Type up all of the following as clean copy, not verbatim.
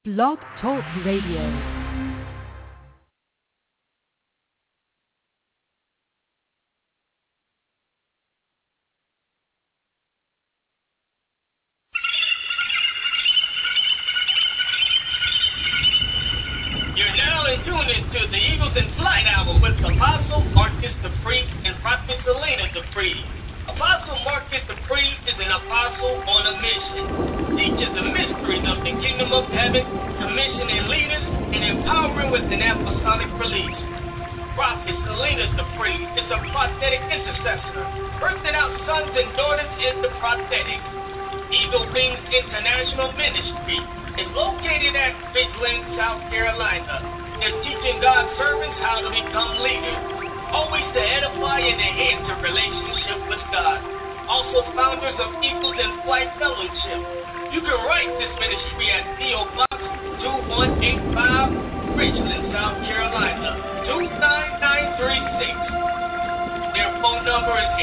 Blog Talk Radio. To the Eagles in Flight Hour with Apostle Marcus Dupree and Prophet Selena Dupree. Apostle Marcus Dupree is an apostle on a mission. Teaches the mysteries of the kingdom of heaven, commissioning leaders, and empowering with an apostolic release. Prophet Selena Dupree is a prophetic intercessor, birthing out sons and daughters in the prophetic. Eagle Wings International Ministry is located at Bridgeland, South Carolina. They're teaching God's servants how to become leaders, always to edify and enhance a relationship with God. Also founders of Eagles in Flight Fellowship. You can write this ministry at P.O. Box 2185, Bridgeland, South Carolina, 29936. Their phone number is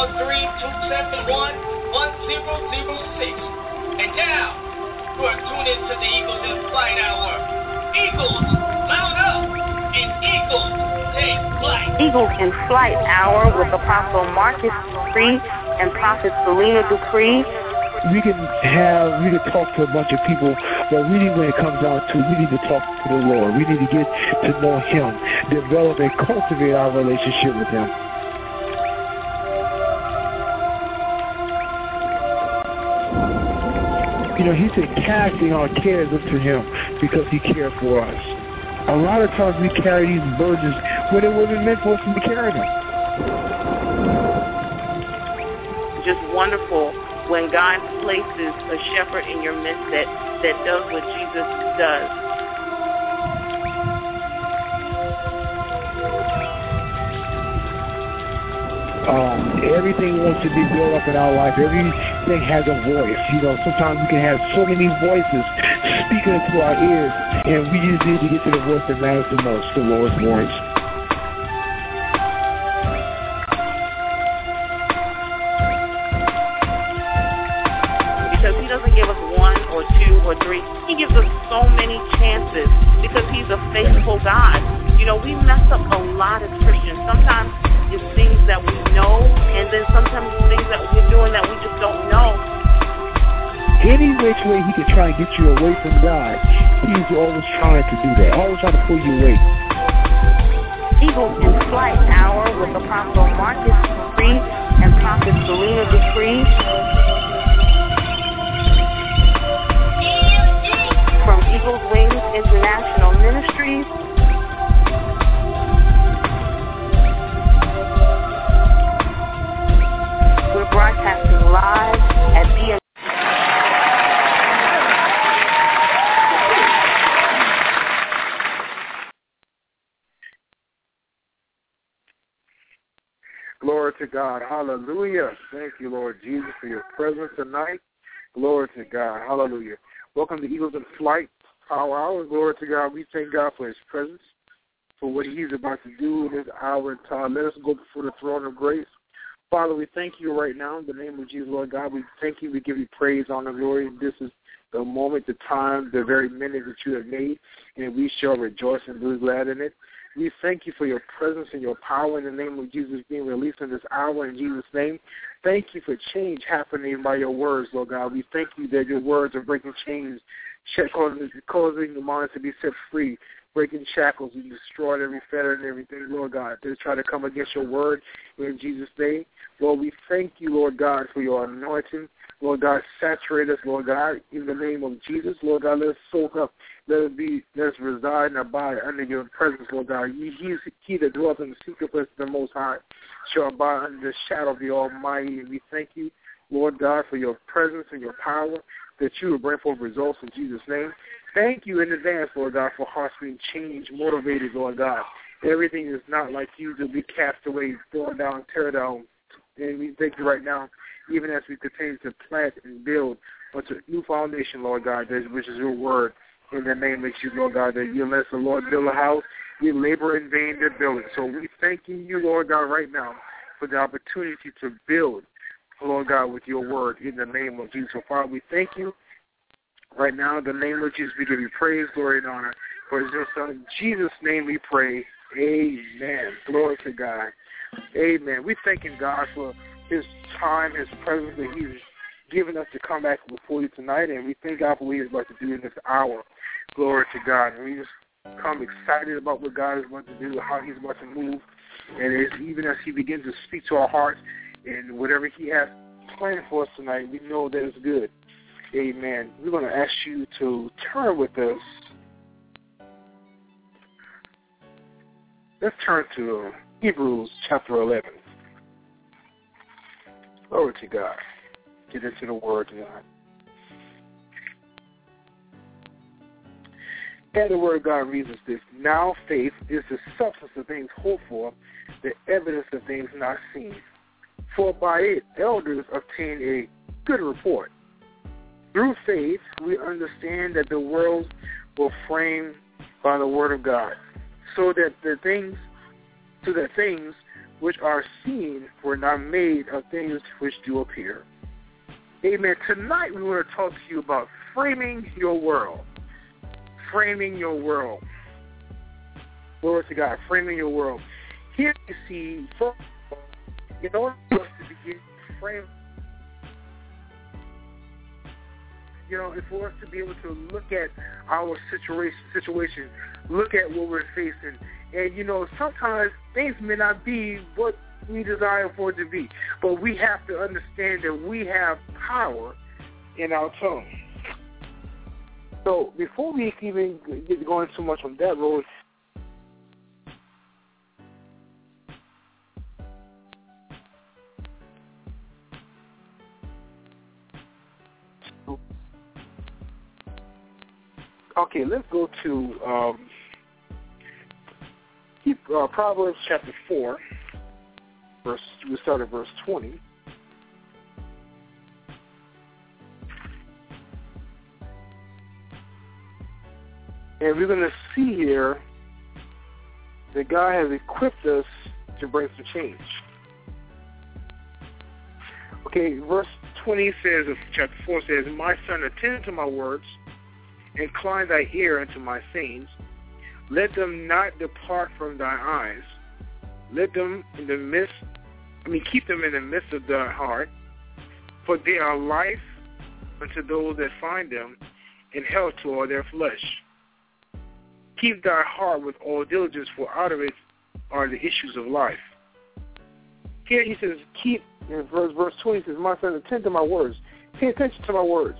843-271-1006. And now, you are tuned into the Eagles in Flight Hour. Eagles, mount up, and Eagles take flight. Eagles in Flight Hour with Apostle Marcus Dupree and Prophet Selena Dupree. We can talk to a bunch of people, but really when it comes down to, we need to talk to the Lord. We need to get to know Him, develop and cultivate our relationship with Him. You know, He said, casting our cares unto Him because He cared for us. A lot of times we carry these burdens when it wasn't meant for us to carry them. Just wonderful when God places a shepherd in your midst that does what Jesus does. Everything wants to be built up in our life. Everything has a voice. You know, sometimes we can have so many voices speaking into our ears, and we just need to get to the voice that matters the most, the Lord's voice. Because He doesn't give us one or two or three. He gives us so many chances because He's a faithful God. You know, we mess up a lot as Christians. Sometimes it's things that we know, and then sometimes it's things that we're doing that we just don't know. Any which way He can try and get you away from God, He's always trying to do that, always trying to pull you away. Eagles in Flight Hour with Apostle Marcus Dupree and Prophet Selena Dupree. From Eagles Wings International Ministries. We're broadcasting live at BN. Glory to God. Hallelujah. Thank you, Lord Jesus, for your presence tonight. Glory to God. Hallelujah. Welcome to Eagles in Flight Power Hour. Glory to God. We thank God for His presence, for what He's about to do in this hour and time. Let us go before the throne of grace. Father, we thank you right now in the name of Jesus, Lord God. We thank you. We give you praise, honor, glory. This is the moment, the time, the very minute that you have made, and we shall rejoice and be glad in it. We thank you for your presence and your power in the name of Jesus being released in this hour in Jesus' name. Thank you for change happening by your words, Lord God. We thank you that your words are breaking chains, causing the mind to be set free, breaking shackles. You destroyed every fetter and everything, Lord God, to try to come against your word in Jesus' name. Lord, we thank you, Lord God, for your anointing. Lord God, saturate us, Lord God, in the name of Jesus. Lord God, let us soak up. Let us reside and abide under your presence, Lord God. He that dwells in the secret place of the Most High shall abide under the shadow of the Almighty. And we thank you, Lord God, for your presence and your power, that you will bring forth results in Jesus' name. Thank you in advance, Lord God, for hearts being changed, motivated, Lord God. Everything is not like you to be cast away, thrown down, tear down. And we thank you right now, even as we continue to plant and build onto a new foundation, Lord God, which is your word. In the name of you, Lord God, that you let the Lord build a house, we labor in vain to build it. So we thanking you, Lord God, right now for the opportunity to build, Lord God, with your word in the name of Jesus. So, Father, we thank you Right now, in the name of Jesus, we give you praise, glory, and honor. For your Son, in Jesus' name we pray. Amen. Glory to God. Amen. We thanking God for his time, his presence that he's given us to come back before you tonight, and we thank God for what he's about to do in this hour. Glory to God. And we just come excited about what God is about to do, how he's about to move, and even as he begins to speak to our hearts and whatever he has planned for us tonight, we know that it's good. Amen. We're going to ask you to turn with us. Let's turn to Hebrews chapter 11. Glory to God. Get into the Word tonight. And the Word of God reads us this: Now faith is the substance of things hoped for, the evidence of things not seen. For by it elders obtain a good report. Through faith we understand that the worlds were framed by the Word of God, so that things which are seen were not made of things which do appear. Amen. Tonight we want to talk to you about framing your world. Framing your world. Glory to God. Framing your world. Here you see, in order for us to begin to frame, for us to be able to look at our situation, look at what we're facing, and sometimes things may not be what we desire for it to be, but we have to understand that we have power in our tongue. So before we even get going too much on that road, okay, let's go to Proverbs chapter 4. We start at verse 20. And we're going to see here that God has equipped us to bring some change. Okay, verse 20 says, of chapter 4 says, My son, attend to my words, incline thy ear unto my sayings. Let them not depart from thy eyes. Let them keep them in the midst of thy heart, for they are life unto those that find them, and health to all their flesh. Keep thy heart with all diligence, for out of it are the issues of life. Here he says, keep, in verse 20 says, My son, attend to my words. Pay attention to my words.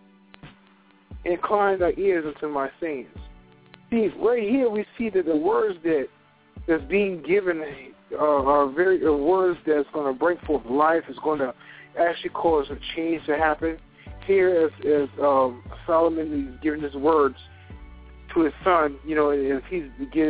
Incline thy ears unto my sayings. See, right here we see that the words that's being given are words that's going to bring forth life. It's going to actually cause a change to happen. Here, as Solomon is giving his words to his son, as he's beginning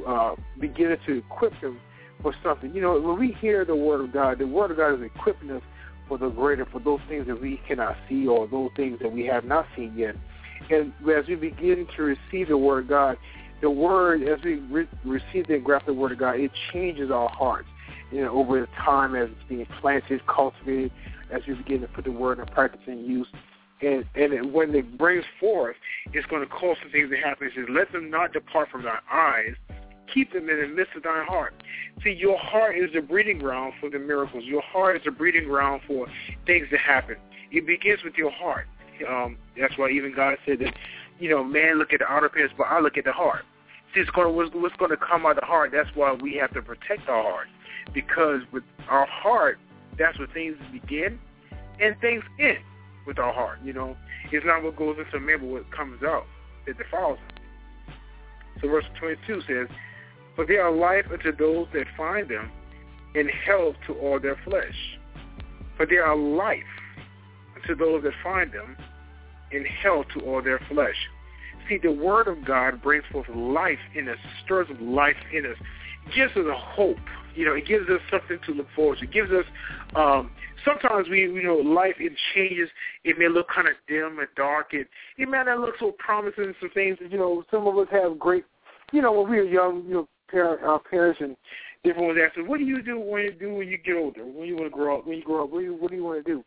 to equip him for something. When we hear the Word of God is equipping us for the greater, for those things that we cannot see or those things that we have not seen yet. And as we begin to receive the Word of God, the Word, as we receive and grasp the Word of God, it changes our hearts. Over the time as it's being planted, cultivated, as we begin to put the Word in practice and use. And when it brings forth, it's going to cause some things to happen. It says, let them not depart from thy eyes. Keep them in the midst of thy heart. See, your heart is the breeding ground for the miracles. Your heart is the breeding ground for things to happen. It begins with your heart. That's why even God said that, man look at the outer appearance, but I look at the heart. See, what's going to come out of the heart, that's why we have to protect our heart. Because with our heart, that's where things begin and things end with our heart. It's not what goes into a man, but what comes out that defiles him. So verse 22 says, For they are life unto those that find them, and health to all their flesh. For they are life to those that find them, and health to all their flesh. See, the Word of God brings forth life in us, stirs up life in us, gives us a hope. It gives us something to look forward to. It gives us, sometimes life, it changes. It may look kind of dim and dark. It may not look so promising. Some things, some of us have great, when we were young, our parents and different ones ask us, what do you do when you get older? When you want to grow up? When you grow up, what do you want to do?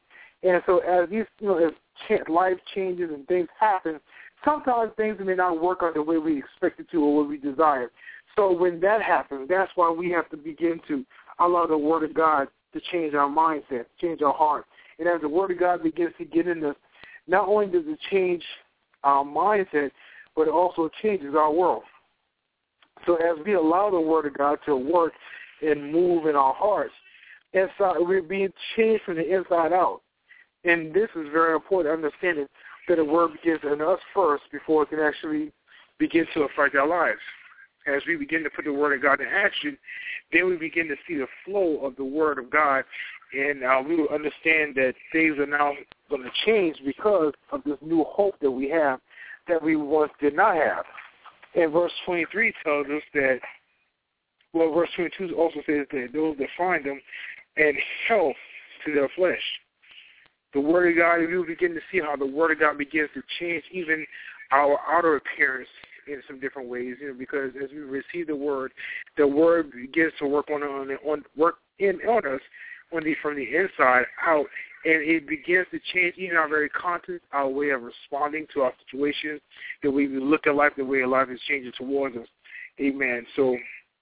And so as these, as life changes and things happen, sometimes things may not work out the way we expect it to or what we desire. So when that happens, that's why we have to begin to allow the Word of God to change our mindset, change our heart. And as the Word of God begins to get in us, not only does it change our mindset, but it also changes our world. So as we allow the Word of God to work and move in our hearts, inside, we're being changed from the inside out. And this is very important, understanding that the Word begins in us first before it can actually begin to affect our lives. As we begin to put the Word of God in action, then we begin to see the flow of the Word of God, and we will understand that things are now going to change because of this new hope that we have that we once did not have. And verse 23 tells us that, well, verse 22 also says that those that find them and health to their flesh. The Word of God, we will begin to see how the Word of God begins to change even our outer appearance in some different ways, because as we receive the Word begins to work on us from the inside out, and it begins to change even our very content, our way of responding to our situations, the way we look at life, the way life is changing towards us. Amen. So,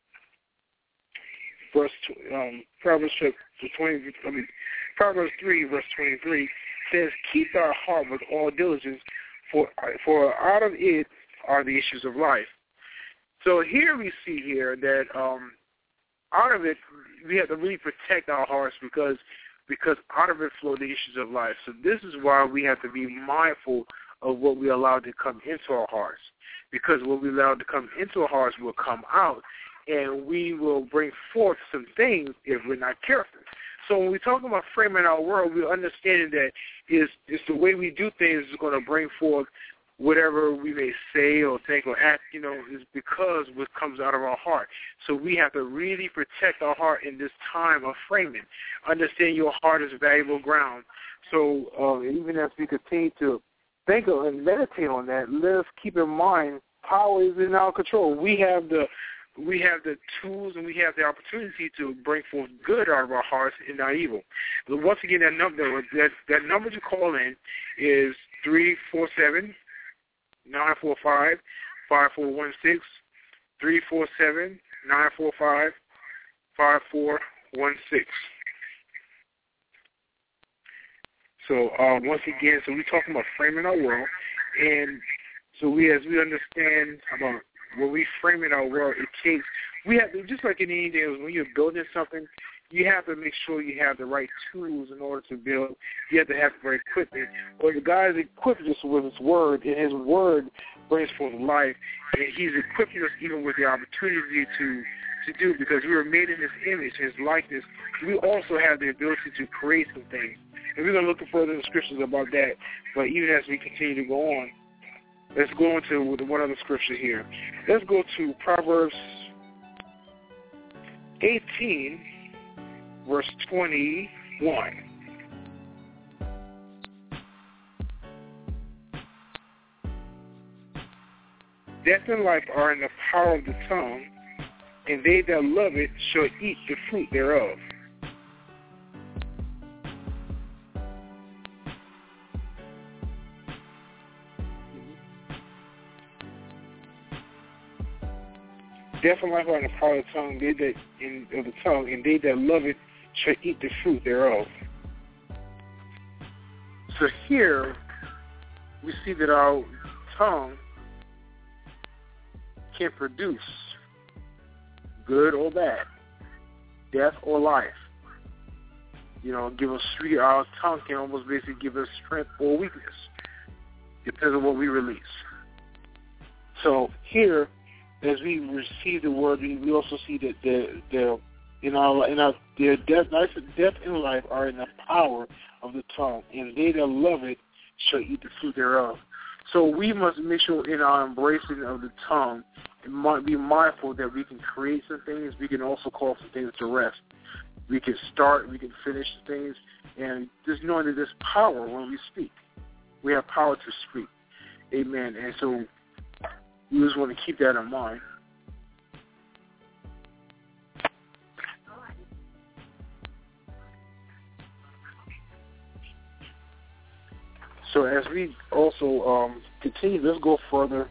Proverbs 3, verse 23 says, "Keep thy heart with all diligence, for out of it are the issues of life." So here we see here that out of it, we have to really protect our hearts because out of it flow the issues of life. So this is why we have to be mindful of what we allow to come into our hearts, because what we allow to come into our hearts will come out, and we will bring forth some things if we're not careful. So when we talk about framing our world, we're understanding that it's the way we do things is going to bring forth whatever we may say or think or act, is because what comes out of our heart. So we have to really protect our heart in this time of framing. Understand your heart is valuable ground. So even as we continue to think of and meditate on that, let's keep in mind power is in our control. We have the tools and we have the opportunity to bring forth good out of our hearts and not evil. But once again, that number to call in is 347-945-5416, 347-945-5416. So once again, so we're talking about framing our world, and so as we understand about when we frame in our world, we have to, just like in anything else, when you're building something, you have to make sure you have the right tools in order to build. You have to have the right equipment. Or the God is equipping us with His Word, and His Word brings forth life. And He's equipping us even with the opportunity to do, because we were made in His image, His likeness. We also have the ability to create some things. And we're going to look further in the scriptures about that. But even as we continue to go on, let's go into one other scripture here. Let's go to Proverbs 18, verse 21. Death and life are in the power of the tongue, and they that love it shall eat the fruit thereof. Death and life are in the power of the tongue, and they that love it shall eat the fruit thereof. So here we see that our tongue can produce good or bad, death or life. Give us strength. Our tongue can almost basically give us strength or weakness, depends on what we release. So here, as we receive the word, we also see that death and life are in the power of the tongue, and they that love it shall eat the fruit thereof. So we must make sure in our embracing of the tongue, and be mindful that we can create some things. We can also call some things to rest. We can start, we can finish things, and just knowing that there's power when we speak. We have power to speak. Amen. And so we just want to keep that in mind. So as we also continue, let's go further.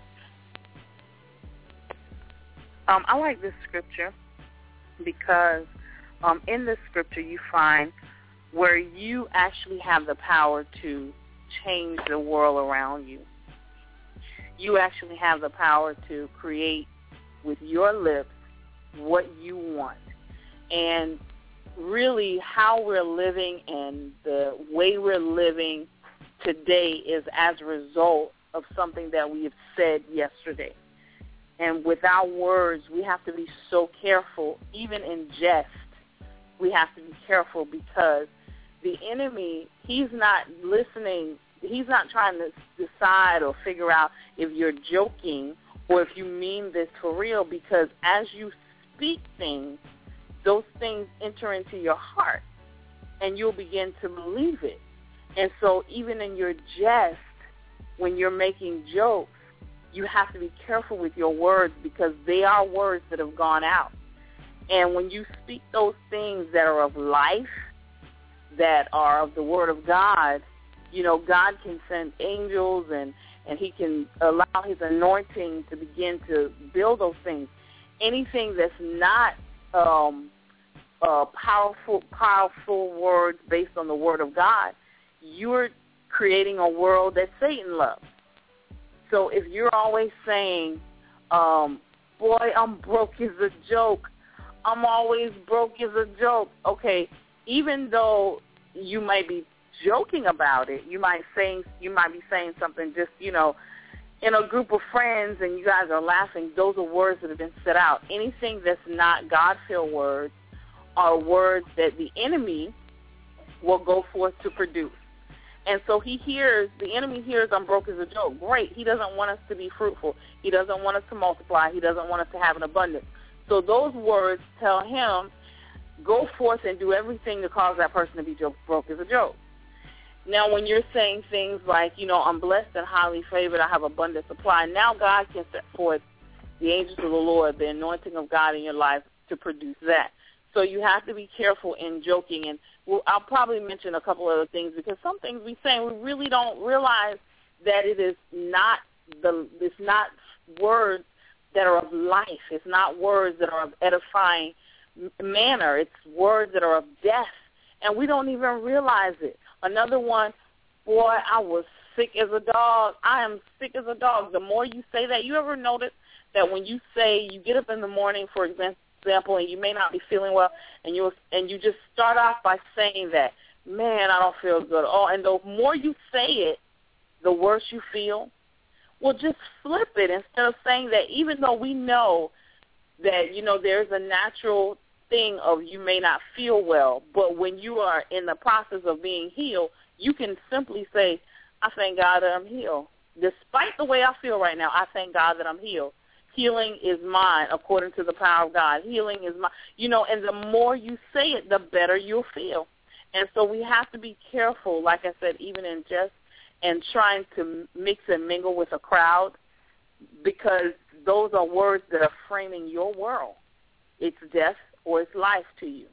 I like this scripture because in this scripture you find where you actually have the power to change the world around you. You actually have the power to create with your lips what you want. And really how we're living and the way we're living today is as a result of something that we have said yesterday. And with our words, we have to be so careful. Even in jest, we have to be careful because the enemy, he's not listening. He's not trying to decide or figure out if you're joking or if you mean this for real, because as you speak things, those things enter into your heart and you'll begin to believe it. And so even in your jest, when you're making jokes, you have to be careful with your words because they are words that have gone out. And when you speak those things that are of life, that are of the Word of God, you know, God can send angels and he can allow his anointing to begin to build those things. Anything that's not powerful words based on the Word of God, you're creating a world that Satan loves. So if you're always saying, boy, I'm broke is a joke, I'm always broke is a joke, okay, even though you might be joking about it, you might be saying something just, you know, in a group of friends and you guys are laughing, those are words that have been set out. Anything that's not God-filled words are words that the enemy will go forth to produce. And so the enemy hears I'm broke as a joke. Great. He doesn't want us to be fruitful. He doesn't want us to multiply. He doesn't want us to have an abundance. So those words tell him, go forth and do everything to cause that person to be broke as a joke. Now, when you're saying things like, you know, I'm blessed and highly favored, I have abundant supply, now God can set forth the angels of the Lord, the anointing of God in your life to produce that. So you have to be careful in joking. And I'll probably mention a couple other things because some things we say, we really don't realize that it's not words that are of life. It's not words that are of edifying manner. It's words that are of death, and we don't even realize it. Another one, boy, I was sick as a dog. I am sick as a dog. The more you say that, you ever notice that when you say you get up in the morning, for example, and you may not be feeling well, and you just start off by saying that, man, I don't feel good. Oh, and the more you say it, the worse you feel. Well, just flip it instead of saying that, even though we know that, you know, there's a natural thing of you may not feel well, but when you are in the process of being healed, you can simply say, I thank God that I'm healed. Despite the way I feel right now, I thank God that I'm healed. Healing is mine according to the power of God. Healing is mine. You know, and the more you say it, the better you'll feel. And so we have to be careful, like I said, even in jest and trying to mix and mingle with a crowd, because those are words that are framing your world. It's death or it's life to you.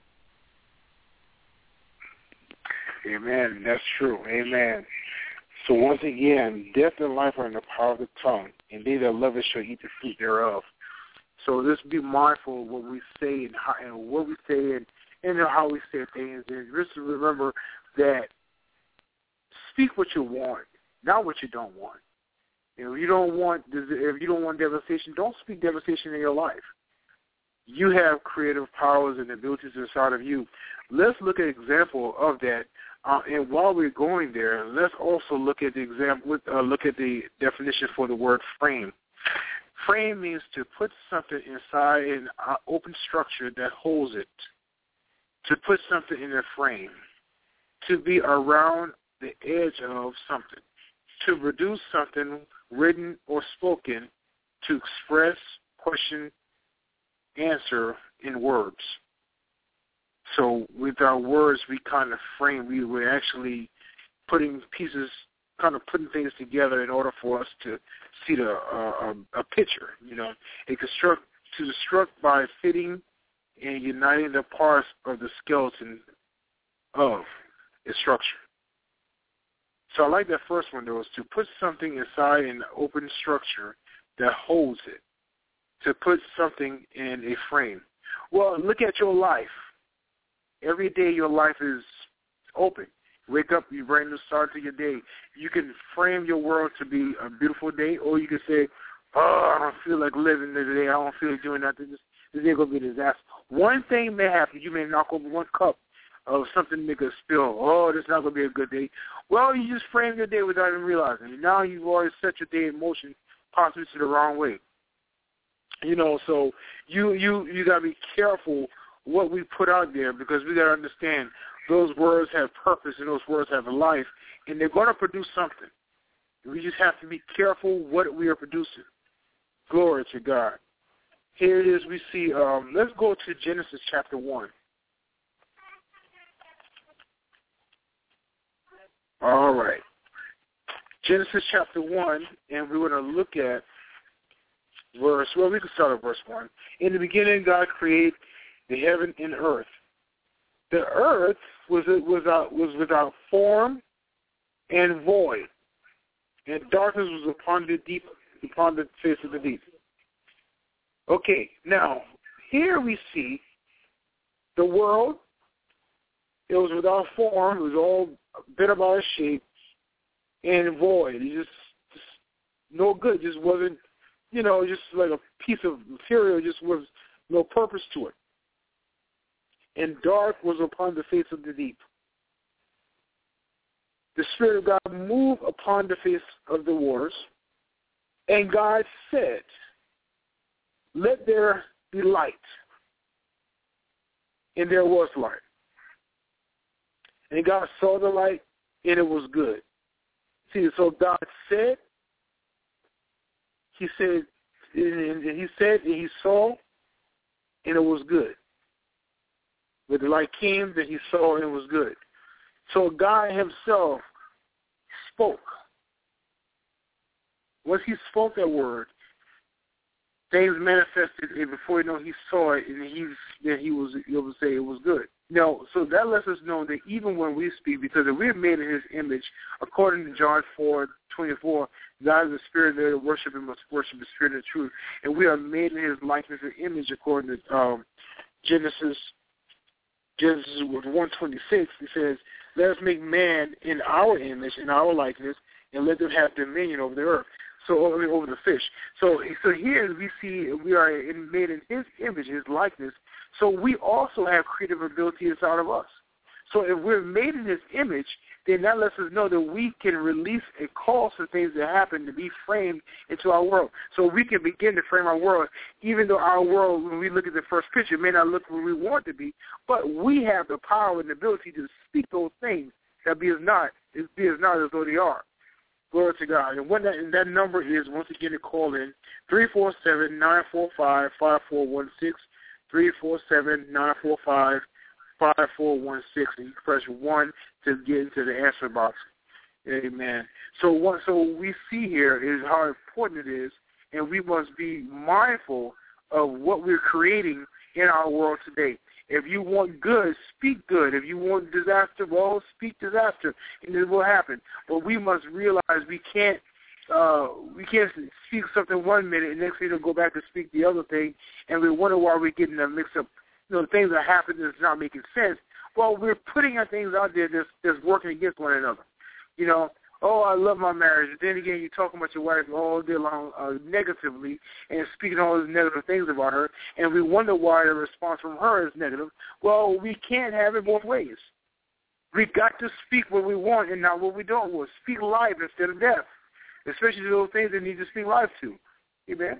Amen. That's true. Amen. So once again, death and life are in the power of the tongue, and they that love it shall eat the fruit thereof. So let's be mindful of what we say and what we say and how we say things. And just remember that speak what you want, not what you don't want. If you don't want devastation, don't speak devastation in your life. You have creative powers and abilities inside of you. Let's look at an example of that. And while we're going there, let's also look at the example. Look at the definition for the word frame. Frame means to put something inside an open structure that holds it. To put something in a frame. To be around the edge of something. To produce something written or spoken. To express, question, answer in words. So with our words, we kind of frame. We're actually putting things together in order for us to see a picture. You know, to construct by fitting and uniting the parts of the skeleton of a structure. So I like that first one, though, is to put something inside an open structure that holds it, to put something in a frame. Well, look at your life. Every day your life is open. Wake up, you brand new start to your day. You can frame your world to be a beautiful day, or you can say, oh, I don't feel like living today. I don't feel like doing nothing. This day going to be a disaster. One thing may happen. You may knock over one cup of something, make a spill. Oh, this is not going to be a good day. Well, you just frame your day without even realizing it. Now you've already set your day in motion, possibly to the wrong way. You know, so you got to be careful what we put out there, because we got to understand those words have purpose and those words have a life, and they're going to produce something. We just have to be careful what we are producing. Glory to God. Here it is. We see, let's go to Genesis chapter 1. All right. Genesis chapter 1, and we're going to look at we can start at verse 1. In the beginning, God created the heaven and earth. The earth was without form and void, and darkness was upon the face of the deep. Okay, now here we see the world. It was without form. It was all bent about its shape and void. It just no good. Just wasn't, just like a piece of material. Just was no purpose to it. And dark was upon the face of the deep. The Spirit of God moved upon the face of the waters, and God said, let there be light. And there was light. And God saw the light, and it was good. See, so God said, He said, and He saw, and it was good. When the light came, that He saw, and it was good. So God Himself spoke. Once He spoke that word, things manifested, and before He saw it, and He was able to say it was good. Now, so that lets us know that even when we speak, because if we're made in His image, according to John 4:24, God is a spirit that worship Him must worship the Spirit of truth, and we are made in His likeness and image, according to Genesis 1:26. It says, "Let us make man in our image, in our likeness, and let them have dominion over the earth." So over the fish. So here we see we are made in His image, His likeness. So we also have creative ability inside of us. So if we're made in His image, then that lets us know that we can release a call for things that happen to be framed into our world. So we can begin to frame our world, even though our world, when we look at the first picture, may not look where we want it to be, but we have the power and the ability to speak those things that be as not as though they are. Glory to God. And that number is, once again, to call in 347-945-5416, 347-945-5416, and you press 1 to get into the answer box. Amen. So what we see here is how important it is, and we must be mindful of what we're creating in our world today. If you want good, speak good. If you want disaster, well, speak disaster, and it will happen. But we must realize we can't speak something 1 minute and next thing go back and speak the other thing, and we wonder why we're getting them mixed up. Things that happen that's not making sense. Well, we're putting our things out there that's working against one another. Oh, I love my marriage. But then again, you're talking about your wife all day long negatively and speaking all these negative things about her, and we wonder why the response from her is negative. Well, we can't have it both ways. We got to speak what we want and not what we don't want. Speak life instead of death, especially those things that need to speak life to. Amen.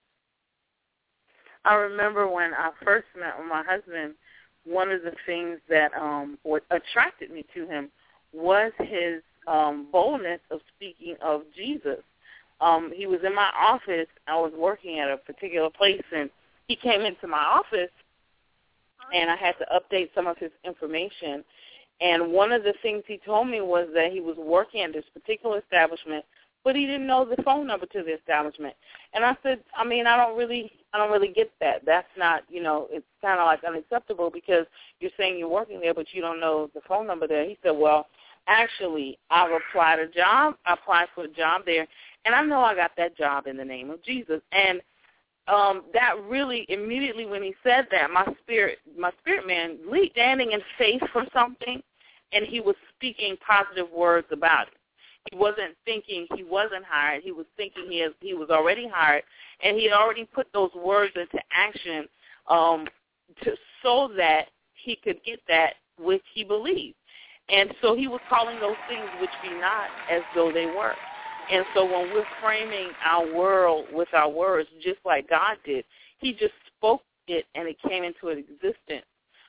I remember when I first met with my husband, one of the things that what attracted me to him was his boldness of speaking of Jesus. He was in my office. I was working at a particular place, and he came into my office, and I had to update some of his information. And one of the things he told me was that he was working at this particular establishment, but he didn't know the phone number to the establishment. And I said, I don't really get that. That's not, it's kind of like unacceptable because you're saying you're working there, but you don't know the phone number there. He said, well, actually, I've applied for a job there, and I know I got that job in the name of Jesus. And that really, immediately when he said that, my spirit man leaped, standing in faith for something, and he was speaking positive words about it. He wasn't thinking he wasn't hired. He was thinking he was already hired, and he had already put those words into action so that he could get that which he believed. And so he was calling those things which be not as though they were. And so when we're framing our world with our words, just like God did, he just spoke it and it came into existence.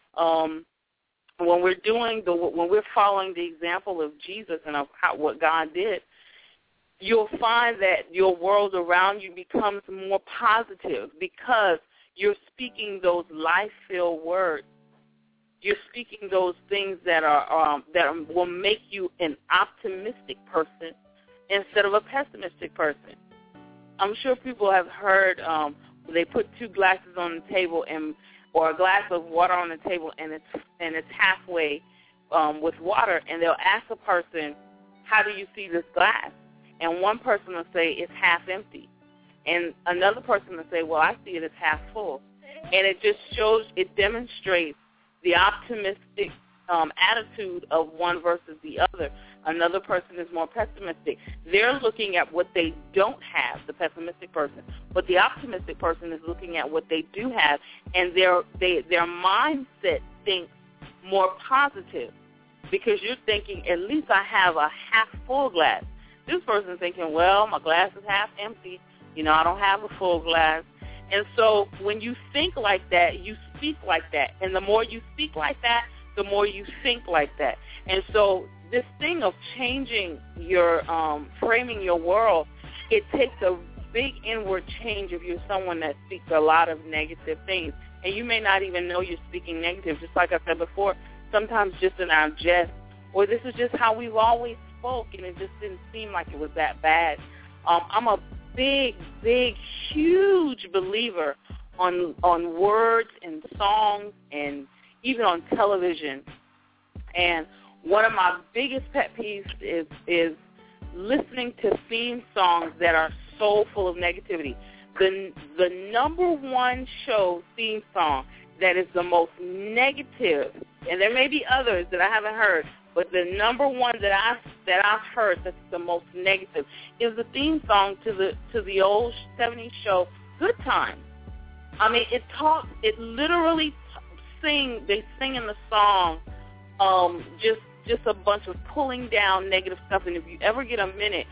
When we're following the example of Jesus and of what God did, you'll find that your world around you becomes more positive because you're speaking those life-filled words. You're speaking those things that will make you an optimistic person instead of a pessimistic person. I'm sure people have heard they put two glasses on the table or a glass of water on the table and it's halfway with water, and they'll ask a person, how do you see this glass? And one person will say it's half empty. And another person will say, well, I see it as half full. And it demonstrates the optimistic attitude of one versus the other. Another person is more pessimistic. They're looking at what they don't have, the pessimistic person, but the optimistic person is looking at what they do have, and their mindset thinks more positive because you're thinking, at least I have a half full glass. This person's thinking, well, my glass is half empty. I don't have a full glass. And so when you think like that, you speak like that. And the more you speak like that, the more you think like that. And so this thing of changing your, framing your world, it takes a big inward change if you're someone that speaks a lot of negative things. And you may not even know you're speaking negative. Just like I said before, sometimes just in our jest, or this is just how we've always spoke, and it just didn't seem like it was that bad. I'm a big, huge believer on words and songs and even on television. And one of my biggest pet peeves is listening to theme songs that are so full of negativity. The number one show theme song that is the most negative, and there may be others that I haven't heard, but the number one that I've heard that's the most negative is the theme song to the old 70s show Good Times. I mean, they sing in the song just a bunch of pulling down negative stuff. And if you ever get a minute,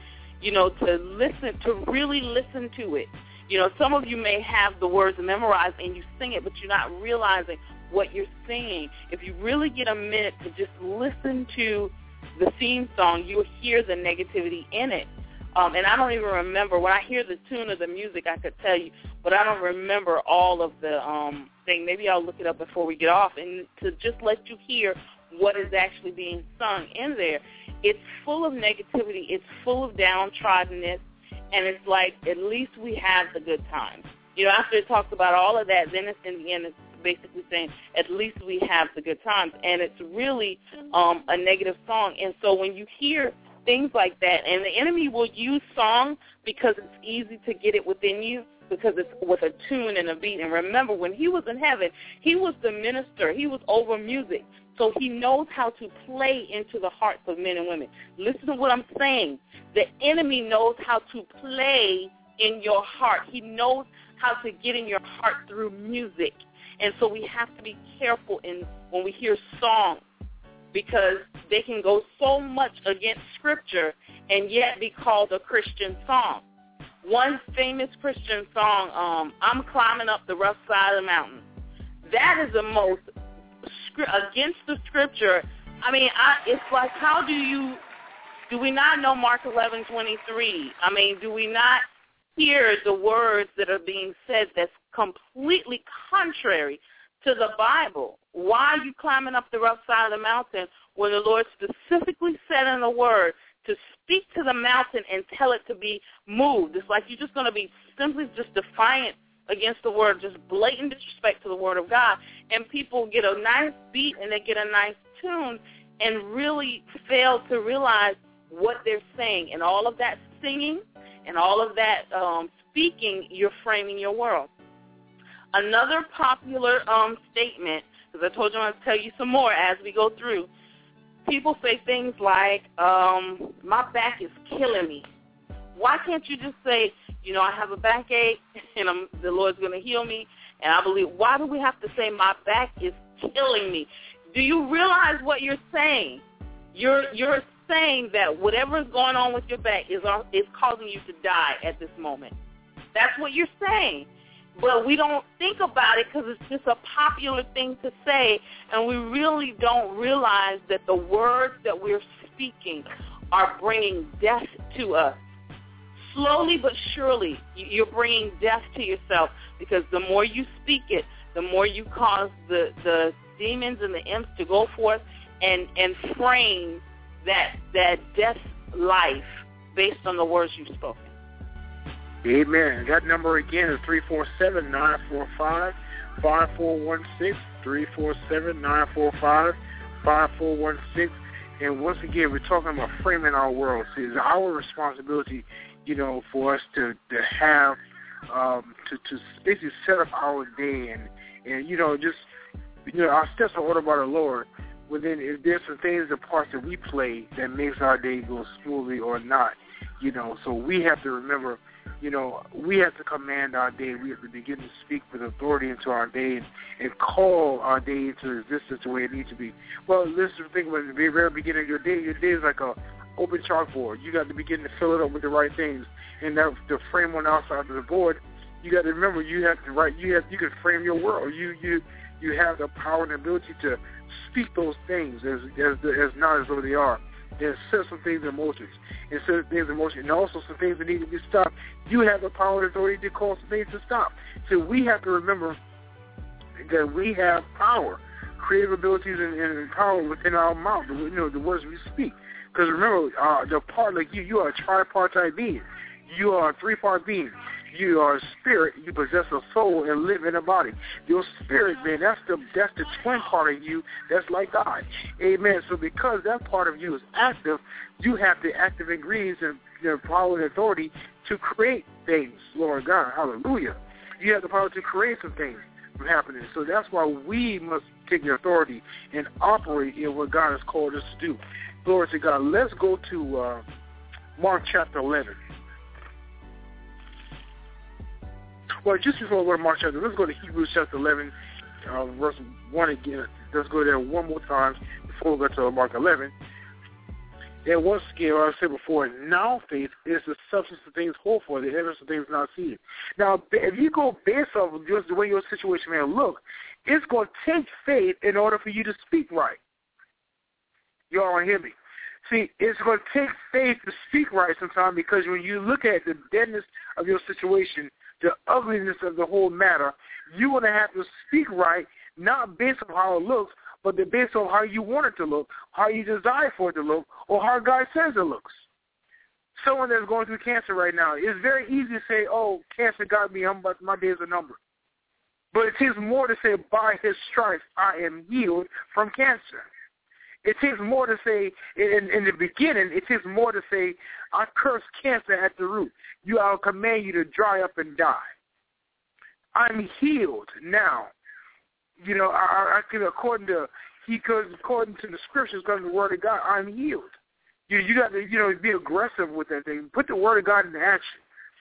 to really listen to it, some of you may have the words memorized and you sing it, but you're not realizing what you're singing. If you really get a minute to just listen to the theme song, you'll hear the negativity in it. And I don't even remember. When I hear the tune of the music, I could tell you, but I don't remember all of the thing. Maybe I'll look it up before we get off, and to just let you hear what is actually being sung in there. It's full of negativity. It's full of downtroddenness, and it's like, at least we have the good times. After it talks about all of that, then it's in the end, it's basically saying, at least we have the good times. And it's really a negative song. And so when you hear things like that, and the enemy will use song because it's easy to get it within you, because it's with a tune and a beat. And remember, when he was in heaven, he was the minister. He was over music. So he knows how to play into the hearts of men and women. Listen to what I'm saying. The enemy knows how to play in your heart. He knows how to get in your heart through music. And so we have to be careful when we hear songs, because they can go so much against Scripture and yet be called a Christian song. One famous Christian song, I'm Climbing Up the Rough Side of the Mountain. That is the most against the Scripture. I mean, it's like, do we not know Mark 11:23? I mean, do we not hear the words that are being said that's completely contrary to the Bible? Why are you climbing up the rough side of the mountain when the Lord specifically said in the Word to speak to the mountain and tell it to be moved? It's like you're just going to be simply just defiant against the Word, just blatant disrespect to the Word of God, and people get a nice beat and they get a nice tune, and really fail to realize what they're saying. And all of that singing and all of that speaking, you're framing your world. Another popular statement, because I told you I'm going to tell you some more as we go through, people say things like, my back is killing me. Why can't you just say, I have a backache and the Lord's going to heal me, and I believe? Why do we have to say my back is killing me? Do you realize what you're saying? You're saying that whatever is going on with your back is causing you to die at this moment. That's what you're saying. But we don't think about it because it's just a popular thing to say, and we really don't realize that the words that we're speaking are bringing death to us. Slowly but surely, you're bringing death to yourself, because the more you speak it, the more you cause the demons and the imps to go forth and frame that death life based on the words you've spoken. Amen. That number again is 347-945-5416, 347-945-5416. And once again, we're talking about framing our world. See, it's our responsibility, for us to have, to basically set up our day and our steps are ordered by the Lord. But then if there's some things, the parts that we play that makes our day go smoothly or not, so we have to remember, we have to command our day. We have to begin to speak with authority into our day and call our day into existence the way it needs to be. Well, listen, think about the very beginning of your day. Your day is like a open chalkboard. You got to begin to fill it up with the right things. And that the frame on the outside of the board, you got to remember you have to write. You can frame your world. You have the power and ability to speak those things as not as though they are. And set some things in motion. And also some things that need to be stopped. You have the power and authority to cause some things to stop. So we have to remember that we have power, creative abilities and power within our mouth, the words we speak. Because remember, the part like you are a tripartite being. You are a three-part being. You are a spirit. You possess a soul and live in a body. Your spirit, man, that's the twin part of you that's like God. Amen. So because that part of you is active, you have the active ingredients and the power and authority to create things, Lord God. Hallelujah. You have the power to create some things from happening. So that's why we must take the authority and operate in what God has called us to do. Glory to God. Let's go to Mark chapter 11. Well, just before we go to Mark chapter, let's go to Hebrews chapter 11, verse 1 again. Let's go there one more time before we go to Mark 11. And once again, I said before, now faith is the substance of things hoped for, the evidence of things not seen. Now, if you go based off of just the way your situation may look, it's going to take faith in order for you to speak right. Y'all don't hear me. See, it's going to take faith to speak right sometimes, because when you look at the deadness of your situation, the ugliness of the whole matter, you're going to have to speak right, not based on how it looks, but based on how you want it to look, how you desire for it to look, or how God says it looks. Someone that's going through cancer right now, it's very easy to say, oh, cancer got me, my days are numbered. But it takes more to say, by his stripes I am healed from cancer. It takes more to say, in the beginning, it takes more to say, I curse cancer at the root. I'll command you to dry up and die. I'm healed now. I can, according to the scriptures, according to the word of God, I'm healed. You got to, be aggressive with that thing. Put the word of God into action.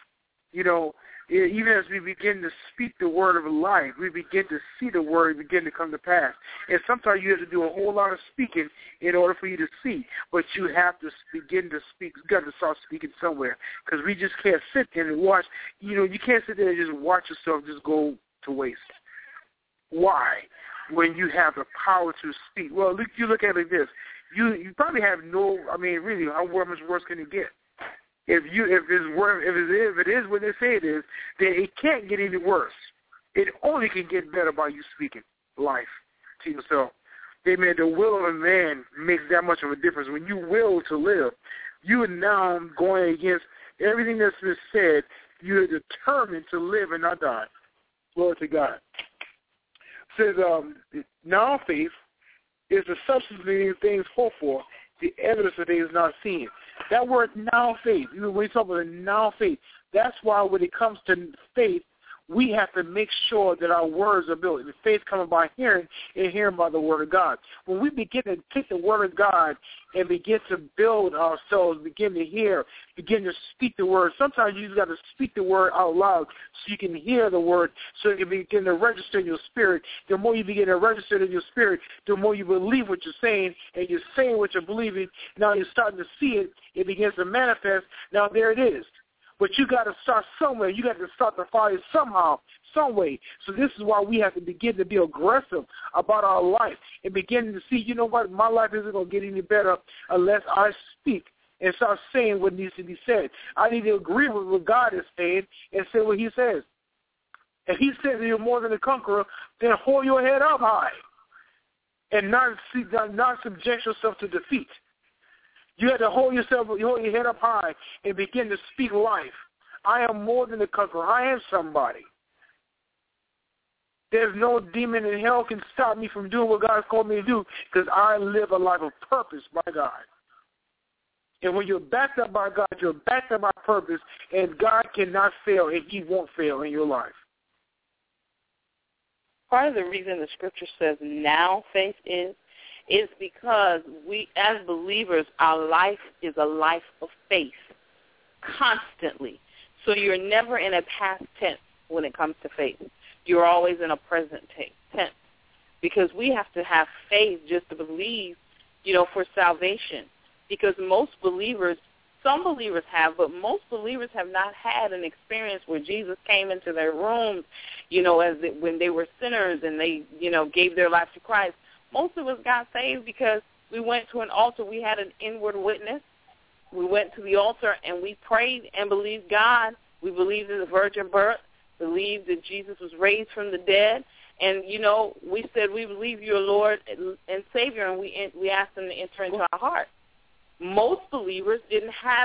Even as we begin to speak the word of life, we begin to see the word begin to come to pass. And sometimes you have to do a whole lot of speaking in order for you to see. But you have to begin to speak. You've got to start speaking somewhere, because we just can't sit there and watch. You can't sit there and just watch yourself just go to waste. Why? When you have the power to speak. Well, you look at it like this. You probably have really, how much worse can it get? If it is what they say it is, then it can't get any worse. It only can get better by you speaking life to yourself. Amen. The will of a man makes that much of a difference. When you will to live, you are now going against everything that's been said. You are determined to live and not die. Glory to God. It says, now faith is the substance of these things hoped for, the evidence of things not seen. That word now faith, when we talk about now faith, that's why when it comes to faith, we have to make sure that our words are built. The faith coming by hearing and hearing by the word of God. When we begin to take the word of God and begin to build ourselves, begin to hear, begin to speak the word, sometimes you just got to speak the word out loud so you can hear the word, so it can begin to register in your spirit. The more you begin to register in your spirit, the more you believe what you're saying, and you're saying what you're believing. Now you're starting to see it. It begins to manifest. Now there it is. But you got to start somewhere. You got to start the fire somehow, some way. So this is why we have to begin to be aggressive about our life and begin to see, you know what, my life isn't going to get any better unless I speak and start saying what needs to be said. I need to agree with what God is saying and say what he says. If he says that you're more than a conqueror, then hold your head up high and not subject yourself to defeat. You have to hold your head up high and begin to speak life. I am more than a conqueror. I am somebody. There's no demon in hell can stop me from doing what God has called me to do because I live a life of purpose by God. And when you're backed up by God, you're backed up by purpose, and God cannot fail, and he won't fail in your life. Part of the reason the scripture says now faith is because we, as believers, our life is a life of faith constantly. So you're never in a past tense when it comes to faith. You're always in a present tense because we have to have faith just to believe, for salvation. Because most believers, some believers have, but most believers have not had an experience where Jesus came into their rooms, when they were sinners and they, gave their life to Christ. Most of us got saved because we went to an altar. We had an inward witness. We went to the altar and we prayed and believed God. We believed in the virgin birth, believed that Jesus was raised from the dead. And, we said we believe you're Lord and Savior, and we asked him to enter into our heart. Most believers didn't have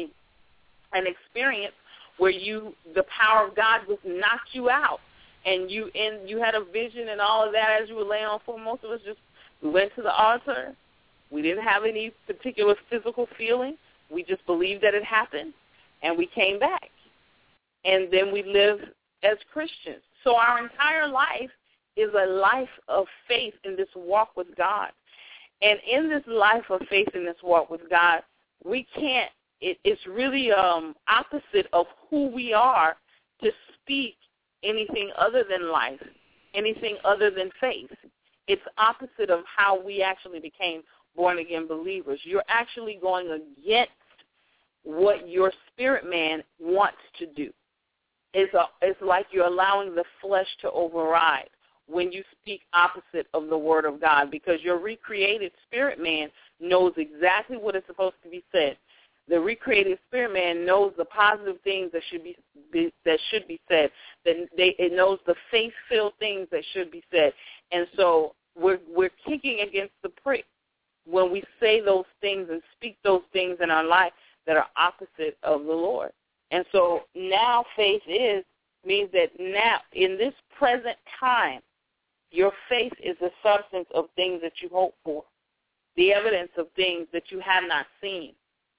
an experience where the power of God just knocked you out. And you had a vision and all of that as you were laying on the floor. Most of us we went to the altar. We didn't have any particular physical feeling. We just believed that it happened, and we came back. And then we lived as Christians. So our entire life is a life of faith in this walk with God. And in this life of faith in this walk with God, we can't, it's really opposite of who we are to speak anything other than life, anything other than faith. It's opposite of how we actually became born-again believers. You're actually going against what your spirit man wants to do. It's like you're allowing the flesh to override when you speak opposite of the word of God, because your recreated spirit man knows exactly what is supposed to be said. The recreated spirit man knows the positive things that should be said. It knows the faith-filled things that should be said. And so we're kicking against the prick when we say those things and speak those things in our life that are opposite of the Lord. And so now faith means that now in this present time, your faith is the substance of things that you hope for, the evidence of things that you have not seen.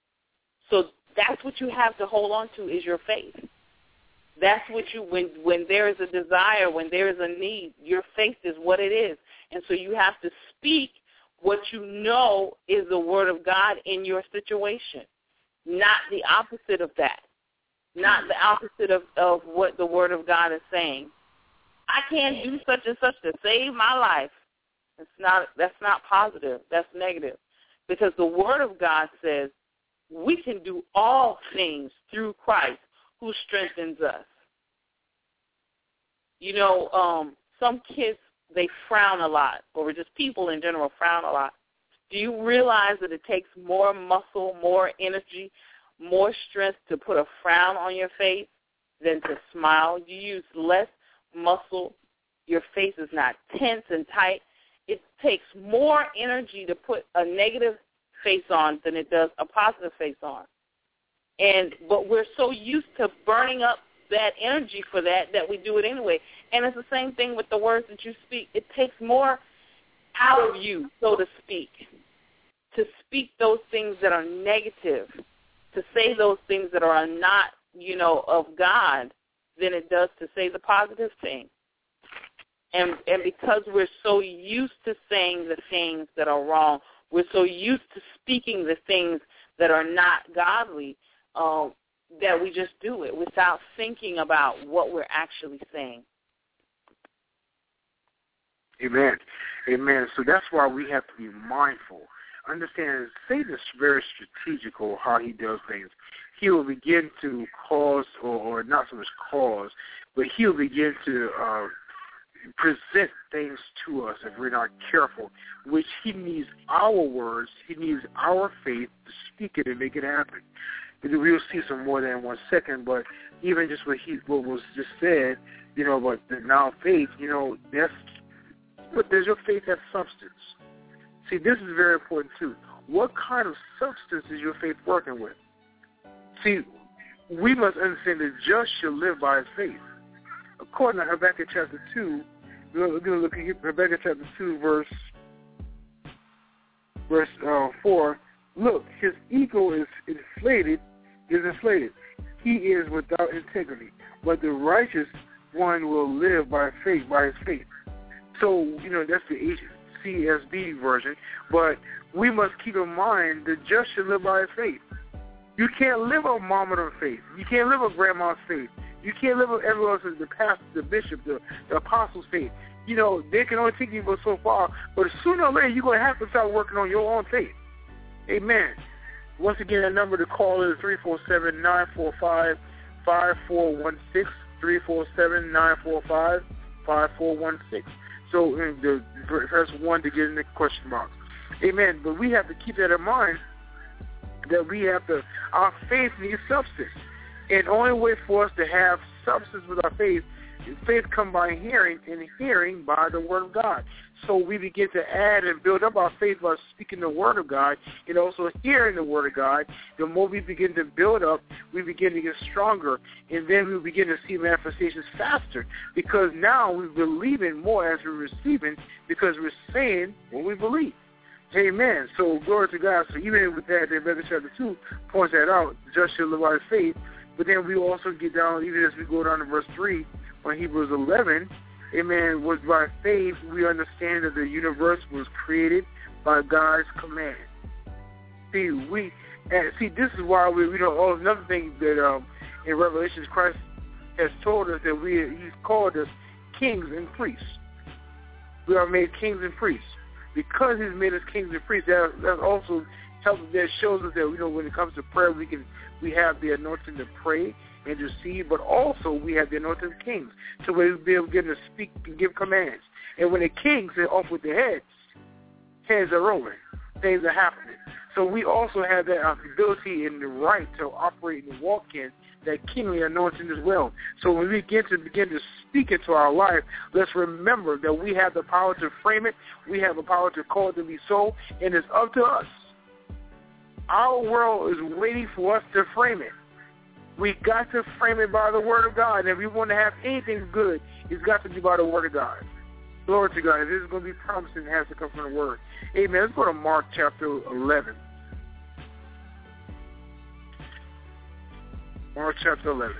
So that's what you have to hold on to is your faith. That's what when there is a desire, when there is a need, your faith is what it is. And so you have to speak what you know is the word of God in your situation, not the opposite of that, not the opposite of what the word of God is saying. I can't do such and such to save my life. That's not positive. That's negative. Because the word of God says, we can do all things through Christ who strengthens us. Some kids, they frown a lot, or just people in general frown a lot. Do you realize that it takes more muscle, more energy, more strength to put a frown on your face than to smile? You use less muscle. Your face is not tense and tight. It takes more energy to put a negative face on than it does a positive face on. But we're so used to burning up that energy for that we do it anyway. And it's the same thing with the words that you speak. It takes more out of you, so to speak those things that are negative, to say those things that are not, of God, than it does to say the positive thing. And because we're so used to saying the things that are wrong, we're so used to speaking the things that are not godly, that we just do it without thinking about what we're actually saying. Amen. Amen. So that's why we have to be mindful. Understand, Satan is very strategical how he does things. He will begin to cause, or not so much cause, but he'll begin to present things to us if we're not careful, which he needs our words, he needs our faith to speak it and make it happen. We'll see some more than 1 second, but even just what was just said, but the now faith, does your faith have substance? See, this is very important too. What kind of substance is your faith working with? See, we must understand that just shall live by his faith. According to Habakkuk chapter 2, we're going to look at Habakkuk chapter 2, verse 4. Look, his ego is inflated. He is without integrity, but the righteous one will live by faith, by his faith. So, that's the CSB version, but we must keep in mind the just shall live by his faith. You can't live on mama's faith. You can't live on grandma's faith. You can't live on everyone else's, the pastor, the bishop, the apostle's faith. They can only take you so far, but sooner or later you're going to have to start working on your own faith. Amen. Once again, the number to call is 347-945-5416, 347-945-5416. So press 1 to get in the question box. Amen. But we have to keep that in mind, that our faith needs substance. And the only way for us to have substance with our faith comes by hearing, and hearing by the Word of God. So we begin to add and build up our faith by speaking the Word of God and also hearing the Word of God. The more we begin to build up, we begin to get stronger, and then we begin to see manifestations faster, because now we're believing more as we're receiving, because we're saying what we believe. Amen. So glory to God. So even with that, Habakkuk chapter 2 points that out, just shall live by faith. But then we also get down, even as we go down to verse 3 on Hebrews 11, amen, was by faith we understand that the universe was created by God's command. See, this is why another thing that in Revelations Christ has told us that He's called us kings and priests. We are made kings and priests. Because He's made us kings and priests, that also helps. That shows us that when it comes to prayer, we have the anointing to pray and to see, but also we have the anointing of kings, so we'll be able to speak and give commands. And when the kings are off with their heads are rolling, things are happening. So we also have that ability and the right to operate and walk in that kingly anointing as well. So when we begin to speak into our life, let's remember that we have the power to frame it, we have the power to call it to be so, and it's up to us. Our world is waiting for us to frame it. We got to frame it by the Word of God. And if we want to have anything good, it's got to be by the Word of God. Glory to God. If this is going to be promising, it has to come from the Word. Amen. Let's go to Mark chapter 11. Mark chapter 11.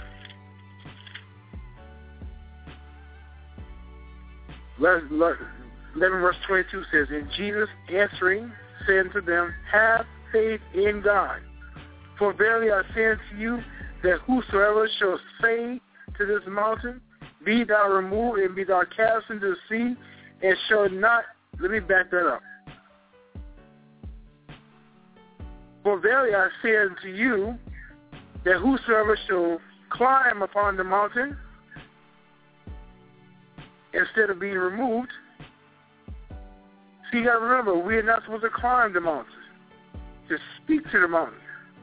Verse 22 says, and Jesus answering said to them, have faith in God. For verily I say unto you, that whosoever shall say to this mountain, be thou removed and be thou cast into the sea, and shall not, let me back that up. For verily I say unto you, that whosoever shall climb upon the mountain, instead of being removed, see, you got to remember, we are not supposed to climb the mountain, to speak to the mountain.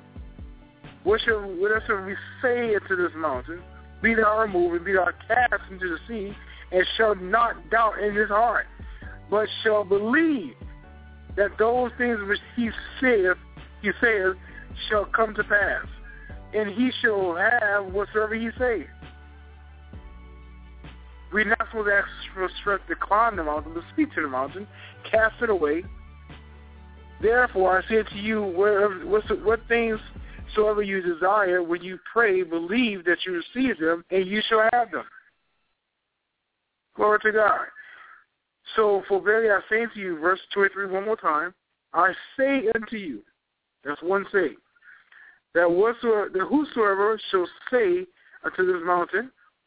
Whatever we say to this mountain, be thou removed and be thou cast into the sea, and shall not doubt in his heart, but shall believe that those things which he saith shall come to pass, and he shall have whatsoever he saith. We're not supposed to ask for strength to climb the mountain, but speak to the mountain, cast it away. Therefore, I say to you, what things soever you desire, when you pray, believe that you receive them, and you shall have them. Glory to God. So, for verily I say unto you, verse 23 one more time, I say unto you, that's one say, that whosoever shall say unto this mountain,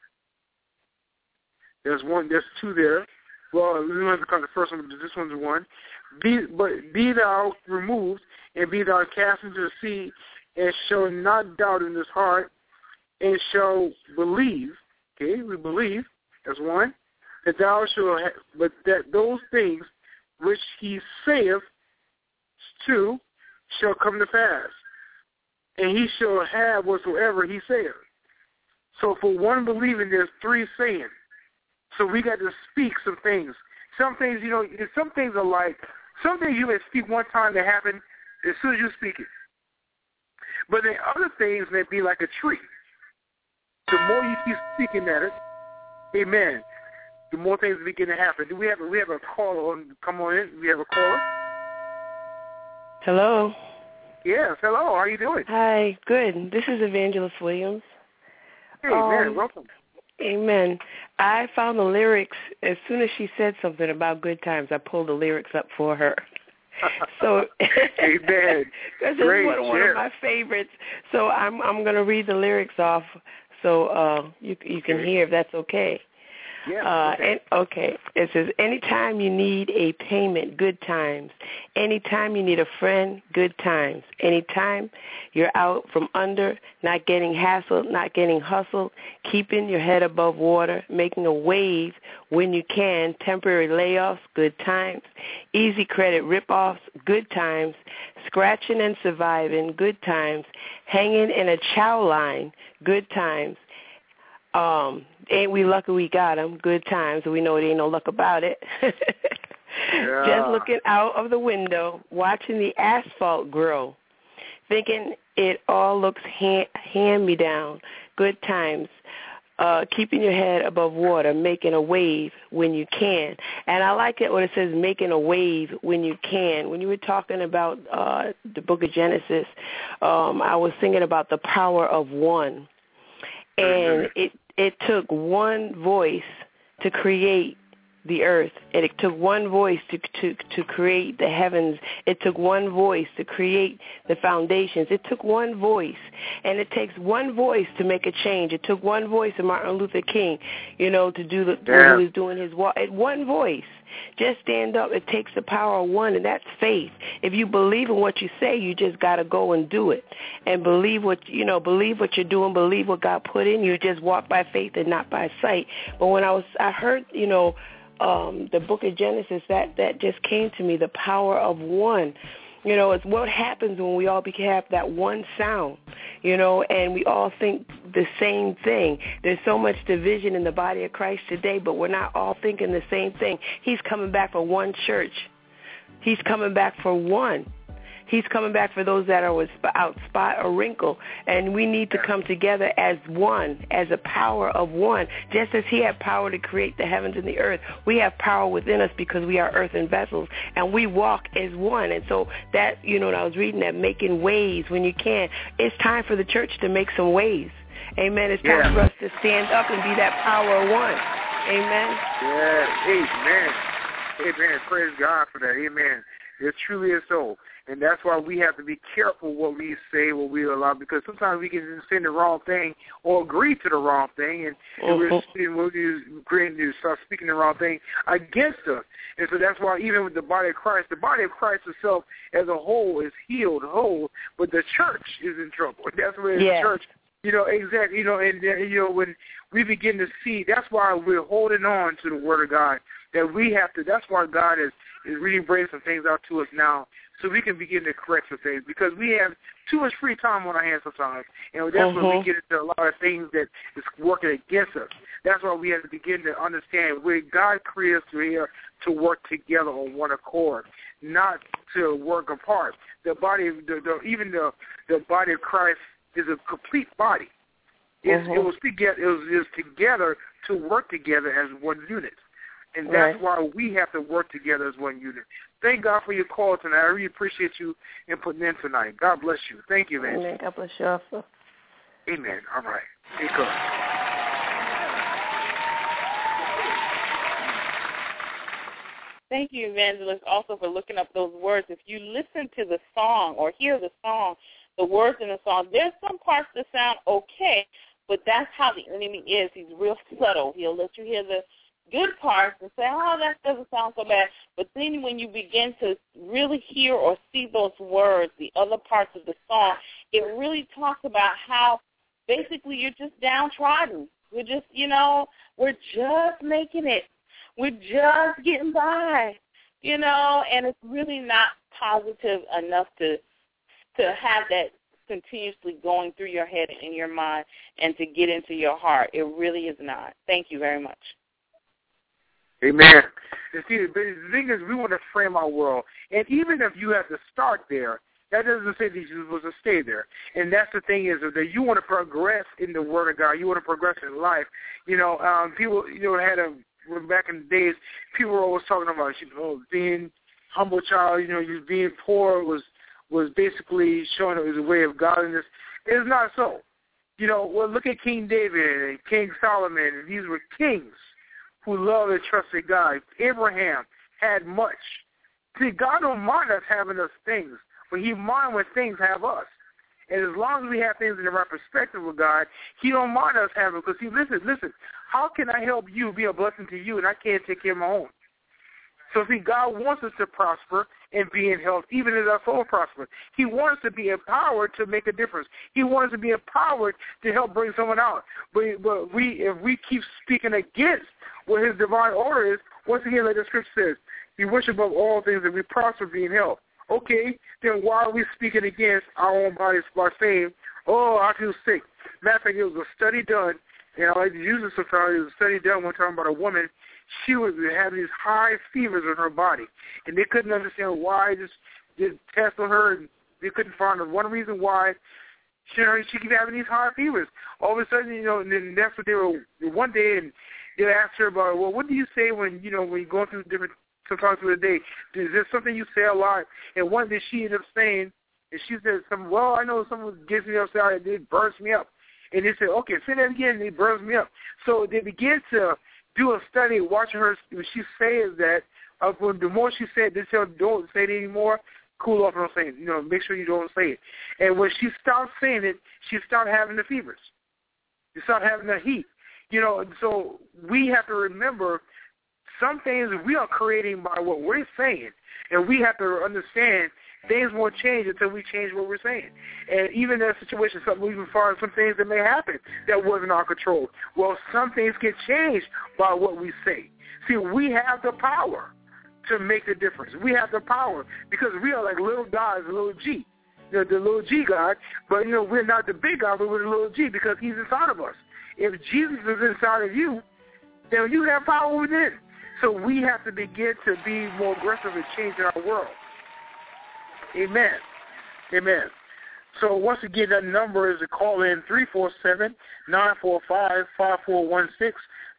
there's two there. Well, we have to come to the first one, but this one's one. Be thou removed, and be thou cast into the sea, and shall not doubt in his heart, and shall believe. Okay, we believe. That's one. That thou shalt, but that those things which he saith, two, shall come to pass, and he shall have whatsoever he saith. So for one believing, there's three saying. So we got to speak some things. Some things, some things are like, some things you may speak one time that happen as soon as you speak it. But then other things may be like a tree. The more you keep speaking at it, amen, the more things begin to happen. We have a caller on. Come on in. We have a caller. Hello. Yes, hello. How are you doing? Hi, good. This is Evangelist Williams. Hey, man, welcome. Amen. I found the lyrics as soon as she said something about good times. I pulled the lyrics up for her. So, amen. This is one of my favorites. So I'm going to read the lyrics off so you can hear if that's okay. Yeah. Okay. It says, anytime you need a payment, good times. Anytime you need a friend, good times. Anytime you're out from under, not getting hassled, not getting hustled, keeping your head above water, making a wave when you can, temporary layoffs, good times. Easy credit rip-offs, good times. Scratching and surviving, good times. Hanging in a chow line, good times. Ain't we lucky we got them? Good times. We know there ain't no luck about it. Yeah. Just looking out of the window, watching the asphalt grow, thinking it all looks hand-me-down. Good times. Keeping your head above water, making a wave when you can. And I like it when it says making a wave when you can. When you were talking about the book of Genesis, I was thinking about the power of one. And it took one voice to create the earth. And it took one voice to create the heavens. It took one voice to create the foundations. It took one voice. And it takes one voice to make a change. It took one voice of Martin Luther King, to do when he was doing his walk. One voice. Just stand up. It takes the power of one, and that's faith. If you believe in what you say, you just got to go and do it. And believe what you're doing, believe what God put in you. Just walk by faith and not by sight. But when I heard, the book of Genesis, that just came to me, the power of one. It's what happens when we all have that one sound, and we all think the same thing. There's so much division in the body of Christ today, but we're not all thinking the same thing. He's coming back for one church. He's coming back for one. He's coming back for those that are without spot or wrinkle. And we need to come together as one, as a power of one. Just as he had power to create the heavens and the earth, we have power within us because we are earthen vessels. And we walk as one. And so that, when I was reading that, making waves when you can, it's time for the church to make some waves. Amen. It's time for us to stand up and be that power of one. Amen. Yeah. Amen. Praise God for that. Amen. It truly is so. And that's why we have to be careful what we say, what we allow, because sometimes we can say the wrong thing or agree to the wrong thing, and we're start speaking the wrong thing against us. And so that's why even with the body of Christ itself as a whole is healed, whole, but the church is in trouble. That's where the church, exactly, and when we begin to see, that's why we're holding on to the Word of God, that we have to, that's why God is really bringing some things out to us now, so we can begin to correct some things, because we have too much free time on our hands sometimes. And that's when we get into a lot of things that is working against us. That's why we have to begin to understand where God created us here to work together on one accord, not to work apart. The body, even the body of Christ is a complete body. It was together to work together as one unit. And that's why we have to work together as one unit. Thank God for your call tonight. I really appreciate you in putting in tonight. God bless you. Thank you, man. Amen. God bless you also. Amen. All right. Take care. Thank you, Evangelist, also for looking up those words. If you listen to the song or hear the song, the words in the song, there's some parts that sound okay, but that's how the enemy is. He's real subtle. He'll let you hear the good parts and say, oh, that doesn't sound so bad. But then when you begin to really hear or see those words, the other parts of the song, it really talks about how basically you're just downtrodden. We're just, we're just making it. We're just getting by, and it's really not positive enough to have that continuously going through your head and your mind and to get into your heart. It really is not. Thank you very much. Amen. And see, the thing is, we want to frame our world. And even if you have to start there, that doesn't say that you're supposed to stay there. And that's the thing is that you want to progress in the Word of God. You want to progress in life. People, had a back in the days, people were always talking about, being humble child, just being poor was basically showing it was a way of godliness. It's not so. Look at King David and King Solomon, and these were kings who loved and trusted God. Abraham had much. See, God don't mind us having us things, but he mind when things have us. And as long as we have things in the right perspective with God, he don't mind us having, because see, listen, how can I help you, be a blessing to you, and I can't take care of my own? So see, God wants us to prosper and be in health, even as our soul prospers. He wants us to be empowered to make a difference. He wants us to be empowered to help bring someone out. But if we keep speaking against what his divine order is, once again, like the scripture says, he wishes above all things that we prosper, be in health. Okay, then why are we speaking against our own bodies by saying, oh, I feel sick? Matter of fact, it was a study done, and I like to use this sometimes. It was a study done one time about a woman. She was having these high fevers in her body, and they couldn't understand why. Just did tests on her, and they couldn't find one reason why she kept having these high fevers. All of a sudden, and then that's what they were one day, and they asked her about, well, what do you say when you're going through different sometimes through the day? Is there something you say a lot? And one day she ended up saying, and she said, I know someone gets me upset, it burns me up. And they said, okay, say that again, and it burns me up. So they began to do a study, watching her, when she says that, the more she said, they said, don't say it anymore, cool off, don't say it. Make sure you don't say it. And when she stopped saying it, she stopped having the fevers. She stopped having the heat. So we have to remember some things we are creating by what we're saying, and we have to understand things won't change until we change what we're saying. And even in a situation, even far as some things that may happen that wasn't our control. Well, some things get changed by what we say. See, we have the power to make the difference. We have the power because we are like little gods, little G. The little G God, but we're not the big God, but we're the little G because he's inside of us. If Jesus is inside of you, then you have power within. So we have to begin to be more aggressive in changing our world. Amen. Amen. So once again, that number is to call in 347-945-5416,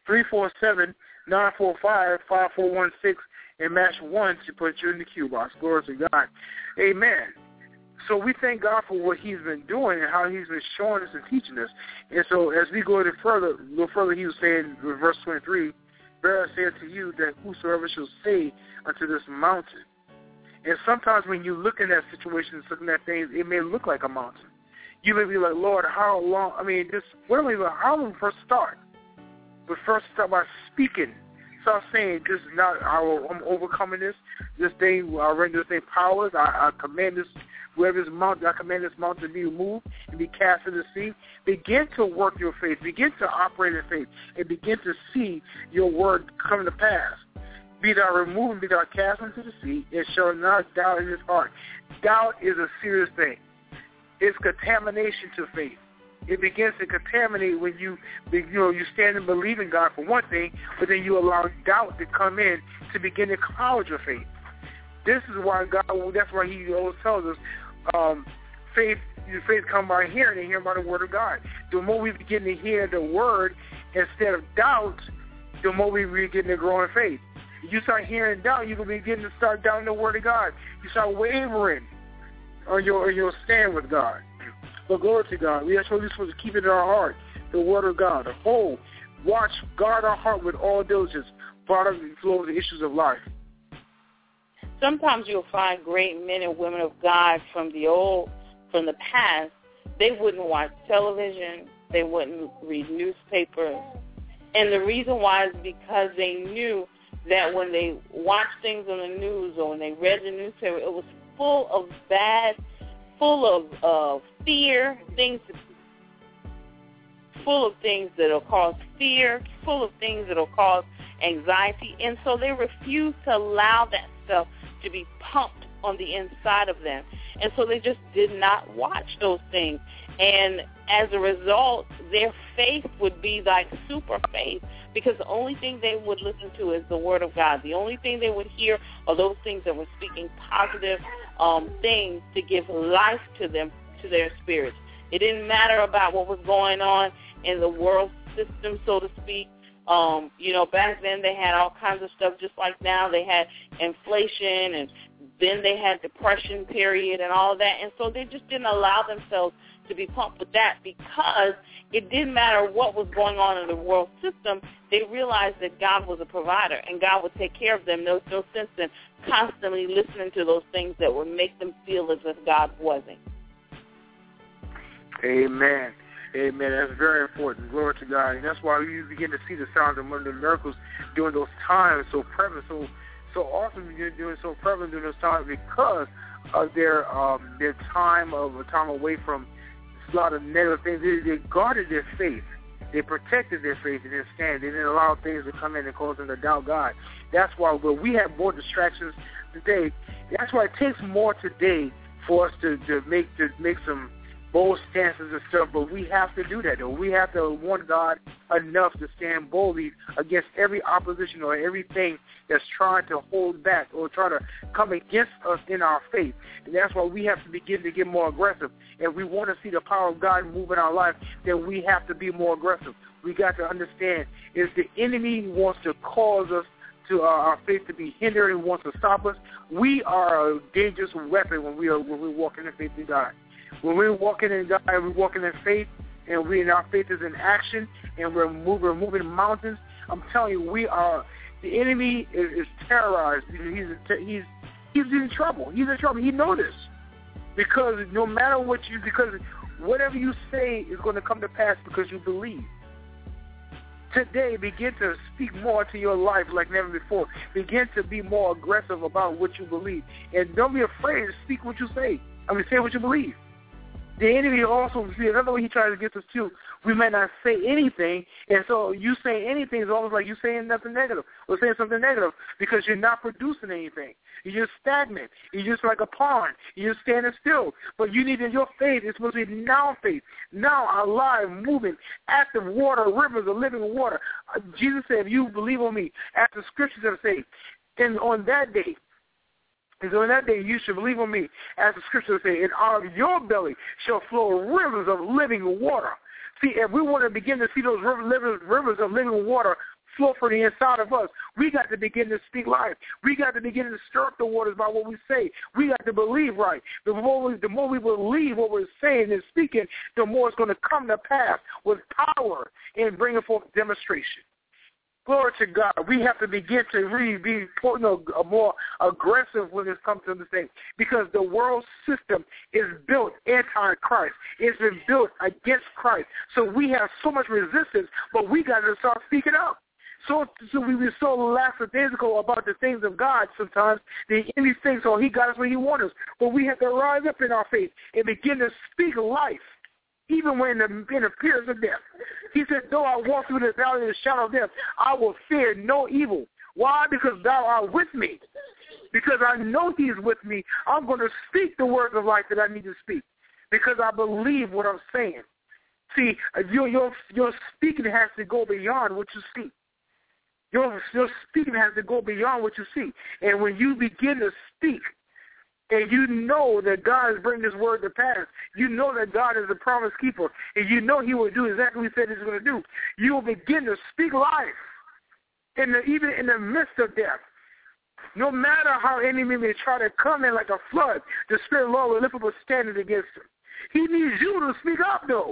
347-945-5416, and match 1 to put you in the queue box. Glory to God. Amen. So we thank God for what he's been doing and how he's been showing us and teaching us. And so as we go a little further, he was saying in verse 23, Verily I say unto you that whosoever shall say unto this mountain. And sometimes when you look in that situation, looking at things, it may look like a mountain. You may be like, Lord, how long? how do we first start? We first start by speaking. Start saying, this is not, I'm overcoming this thing, I render this thing powers, I command this, wherever this mountain, I command this mountain to be removed and be cast into the sea. Begin to work your faith. Begin to operate in faith. And begin to see your word come to pass. Be thou removed and be thou cast into the sea, and shall not doubt in his heart. Doubt is a serious thing. It's contamination to faith. It begins to contaminate when you stand and believe in God for one thing, but then you allow doubt to come in to begin to cloud your faith. This is why that's why he always tells us, faith comes by hearing and hearing by the word of God. The more we begin to hear the word instead of doubt, the more we begin to grow in faith. You start hearing doubt, you're going to begin to start doubting the Word of God. You start wavering on your stand with God. But glory to God. We are supposed to keep it in our heart, the Word of God. The whole, watch, guard our heart with all diligence, part of the flow of the issues of life. Sometimes you'll find great men and women of God from the past. They wouldn't watch television. They wouldn't read newspapers. And the reason why is because they knew that when they watched things on the news or when they read the newspaper, it was full of fear, full of things that will cause fear, full of things that will cause anxiety. And so they refused to allow that stuff to be pumped on the inside of them. And so they just did not watch those things. And as a result, their faith would be like super faith, because the only thing they would listen to is the Word of God. The only thing they would hear are those things that were speaking positive things to give life to them, to their spirits. It didn't matter about what was going on in the world system, so to speak. Back then they had all kinds of stuff just like now. They had inflation, and then they had depression period and all of that. And so they just didn't allow themselves to be pumped with that, because it didn't matter what was going on in the world system. They realized that God was a provider and God would take care of them. There was no sense in constantly listening to those things that would make them feel as if God wasn't. Amen. Amen. That's very important. Glory to God. And that's why we begin to see the signs and wonders and miracles during those times so prevalent, so often doing so prevalent during those times, because of their time away from a lot of negative things. They guarded their faith. They protected their faith and their stand. They didn't allow things to come in and cause them to doubt God. That's why we have more distractions today. That's why it takes more today for us to make some bold stances and stuff, but we have to do that, though. We have to want God enough to stand boldly against every opposition or everything that's trying to hold back or try to come against us in our faith. And that's why we have to begin to get more aggressive. If we want to see the power of God move in our life, then we have to be more aggressive. We got to understand, if the enemy wants to cause us to our faith to be hindered and wants to stop us, we are a dangerous weapon when we walk in the faith of God. When we're walking in God, we're walking in faith, and our faith is in action, and we're moving mountains. I'm telling you, the enemy is terrorized. He's in trouble. He's in trouble. He knows this, because no matter because whatever you say is going to come to pass because you believe. Today, begin to speak more to your life like never before. Begin to be more aggressive about what you believe, and don't be afraid to speak what you say. Say what you believe. The enemy also, another way he tries to get us too, we may not say anything, and so you say anything is almost like you saying nothing negative or saying something negative, because you're not producing anything. You're just stagnant. You're just like a pond. You're just standing still. But you need your faith. It's supposed to be now faith, now alive, moving, active water, rivers of living water. Jesus said, if you believe on me, as the scriptures have said, and on that day, and so in that day you should believe on me, as the scriptures say, and out of your belly shall flow rivers of living water. See, if we want to begin to see those rivers of living water flow from the inside of us, we got to begin to speak life. We got to begin to stir up the waters by what we say. We got to believe right. The more we believe what we're saying and speaking, the more it's going to come to pass with power in bringing forth demonstration. Glory to God. We have to begin to really be more aggressive when it comes to this thing, because the world system is built anti-Christ. It's been built against Christ. So we have so much resistance, but we got to start speaking up. So we were so lackadaisical about the things of God sometimes. The enemy thinks, he got us where he wants us. But we have to rise up in our faith and begin to speak life, even when in the periods of death. He said, though I walk through the valley of the shadow of death, I will fear no evil. Why? Because thou art with me. Because I know he is with me, I'm going to speak the words of life that I need to speak, because I believe what I'm saying. See, your speaking has to go beyond what you see. Your speaking has to go beyond what you see. And when you begin to speak and you know that God is bringing this word to pass, you know that God is a promise keeper, and you know he will do exactly what he said he's going to do, you will begin to speak life, even in the midst of death. No matter how enemy may try to come in like a flood, the Spirit of the Lord will lift up a standard against him. He needs you to speak up, though,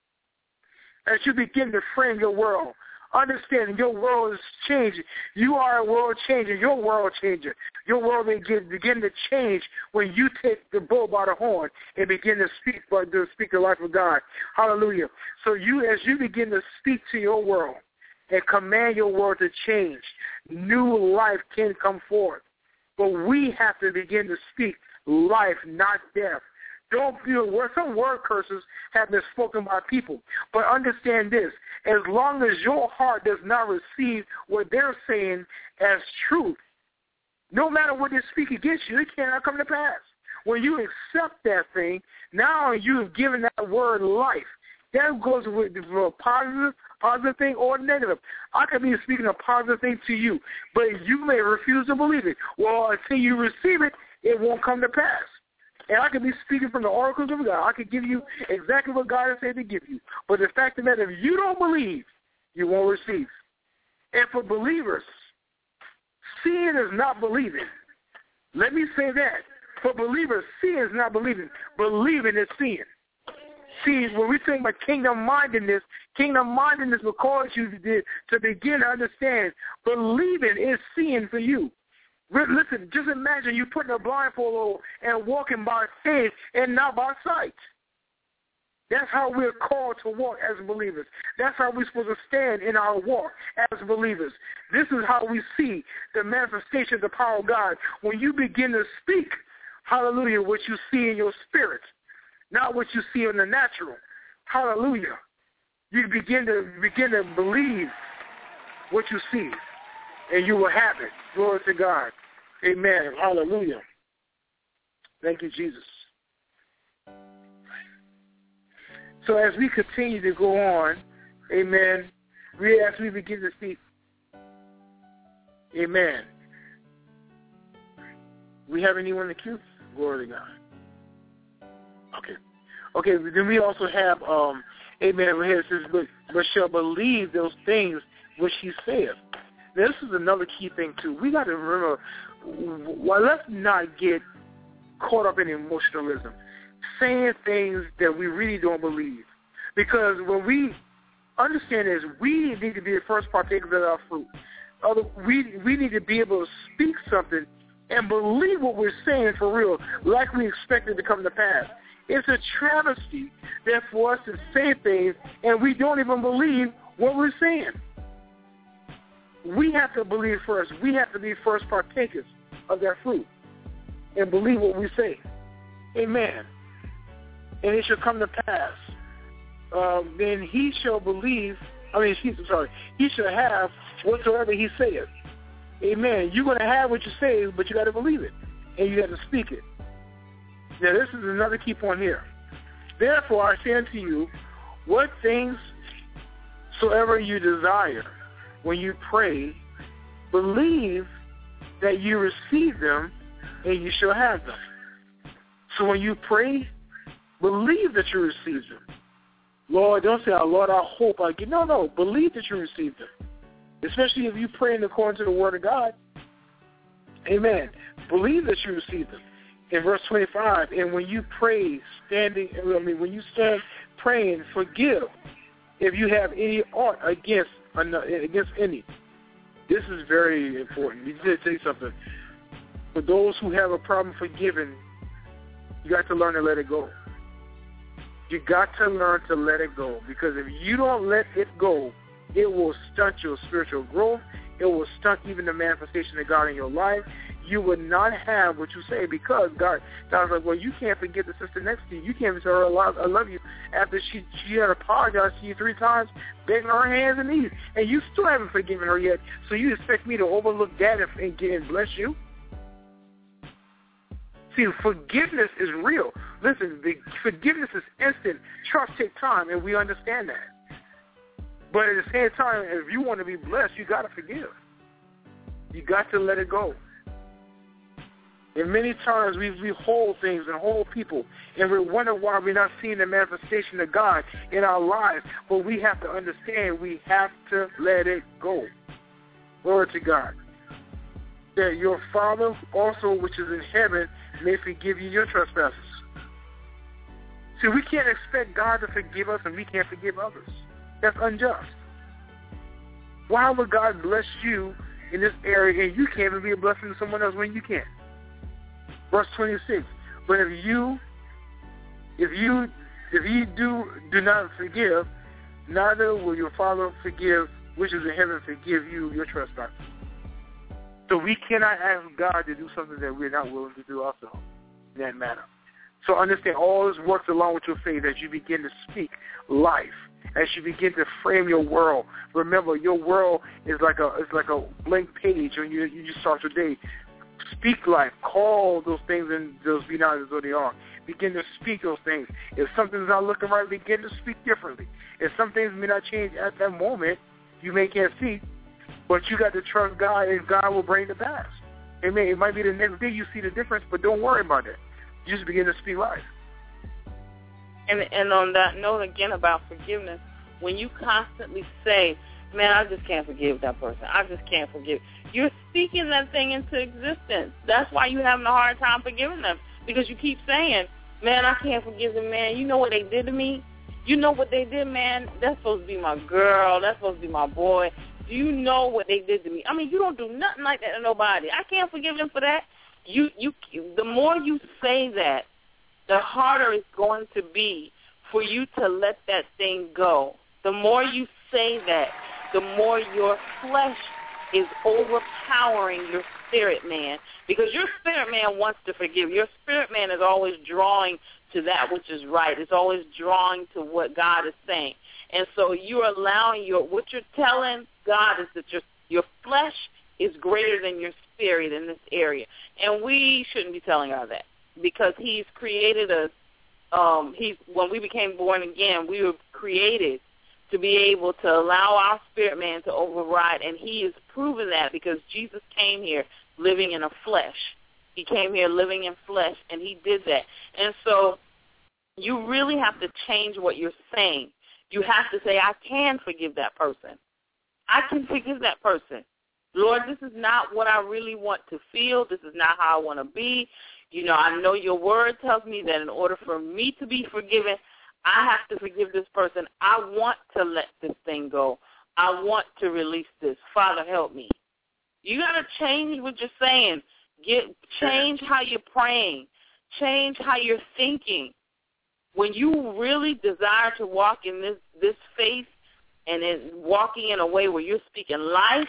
as you begin to frame your world. Understanding your world is changing. You are a world changer. Your world changer. Your world begin to change when you take the bull by the horn and begin to speak the life of God. Hallelujah. So as you begin to speak to your world and command your world to change, new life can come forth. But we have to begin to speak life, not death. Don't feel some word curses have been spoken by people. But understand this, as long as your heart does not receive what they're saying as truth, no matter what they speak against you, it cannot come to pass. When you accept that thing, now you've given that word life. That goes with a positive thing or negative. I could be speaking a positive thing to you, but you may refuse to believe it. Well, until you receive it, it won't come to pass. And I could be speaking from the oracles of God. I could give you exactly what God has said to give you. But the fact of the matter, if you don't believe, you won't receive. And for believers, seeing is not believing. Let me say that. For believers, seeing is not believing. Believing is seeing. See, when we think about kingdom-mindedness will cause you to begin to understand believing is seeing for you. Listen, just imagine you putting a blindfold on and walking by faith and not by sight. That's how we're called to walk as believers. That's how we're supposed to stand in our walk as believers. This is how we see the manifestation of the power of God. When you begin to speak, hallelujah, what you see in your spirit, not what you see in the natural. Hallelujah. You begin to believe what you see, and you will have it. Glory to God. Amen. Hallelujah. Thank you, Jesus. So as we continue to go on, amen, as we begin to speak, amen. We have anyone in the queue? Glory to God. Okay, then we also have, amen, right here it says, but shall believe those things which he saith. This is another key thing, too. We got to remember, let's not get caught up in emotionalism, saying things that we really don't believe. Because when we understand this, we need to be the first partakers of our fruit. We need to be able to speak something and believe what we're saying for real, like we expect it to come to pass. It's a travesty that for us to say things and we don't even believe what we're saying. We have to believe first. We have to be first partakers of that fruit and believe what we say. Amen. And it shall come to pass. Then he shall believe, he shall have whatsoever he saith. Amen. You're going to have what you say, but you got to believe it, and you got to speak it. Now, this is another key point here. Therefore, I say unto you, what things soever you desire, when you pray, believe that you receive them, and you shall have them. So when you pray, believe that you receive them. Lord, don't say, Lord, I hope I get. No, believe that you receive them. Especially if you pray in according to the word of God. Amen. Believe that you receive them. In verse 25, and when you pray, when you stand praying, forgive if you have any aught against any. This is very important. You did say something. For those who have a problem forgiving, you got to learn to let it go. You got to learn to let it go, because if you don't let it go, it will stunt your spiritual growth. It will stunt even the manifestation of God in your life. You will not have what you say, because God's like, well, you can't forget the sister next to you. You can't tell her I love you after she had apologized to you 3 times, begging her hands and knees, and you still haven't forgiven her yet. So you expect me to overlook that and bless you? See, forgiveness is real. Listen, forgiveness is instant. Trust takes time, and we understand that. But at the same time, if you want to be blessed, you got to forgive. You got to let it go. And many times we hold things and hold people, and we wonder why we're not seeing the manifestation of God in our lives. But we have to understand we have to let it go. Glory to God. That your Father also which is in heaven may forgive you your trespasses. See, we can't expect God to forgive us and we can't forgive others. That's unjust. Why would God bless you in this area and you can't even be a blessing to someone else when you can? Verse 26. But if you do not forgive, neither will your Father forgive, which is in heaven, forgive you your trespasses. So we cannot ask God to do something that we're not willing to do ourselves in that manner. So understand, all this works along with your faith as you begin to speak life, as you begin to frame your world. Remember, your world is like a blank page when you start your day. Speak life. Call those things and those be not as though they are. Begin to speak those things. If something's not looking right, begin to speak differently. If some things may not change at that moment, you may can't see, but you got to trust God, and God will bring the past. It might be the next day you see the difference, but don't worry about it. You just begin to speak life. And on that note, again, about forgiveness, when you constantly say, man, I just can't forgive that person, I just can't forgive, you're speaking that thing into existence. That's why you're having a hard time forgiving them, because you keep saying, man, I can't forgive them, man. You know what they did to me? You know what they did, man? That's supposed to be my girl. That's supposed to be my boy. Do you know what they did to me? I mean, you don't do nothing like that to nobody. I can't forgive them for that. The more you say that, the harder it's going to be for you to let that thing go. The more you say that, the more your flesh is overpowering your spirit man, because your spirit man wants to forgive. Your spirit man is always drawing to that which is right. It's always drawing to what God is saying. And so you're allowing what you're telling God is that your flesh is greater than your spirit in this area. And we shouldn't be telling God that, because he's created us. When we became born again, we were created to be able to allow our spirit man to override, and he has proven that because Jesus came here living in a flesh. He came here living in flesh, and he did that. And so you really have to change what you're saying. You have to say, I can forgive that person. I can forgive that person. Lord, this is not what I really want to feel. This is not how I want to be. You know, I know your word tells me that in order for me to be forgiven, I have to forgive this person. I want to let this thing go. I want to release this. Father, help me. You got to change what you're saying. Change how you're praying. Change how you're thinking. When you really desire to walk in this faith and in walking in a way where you're speaking life,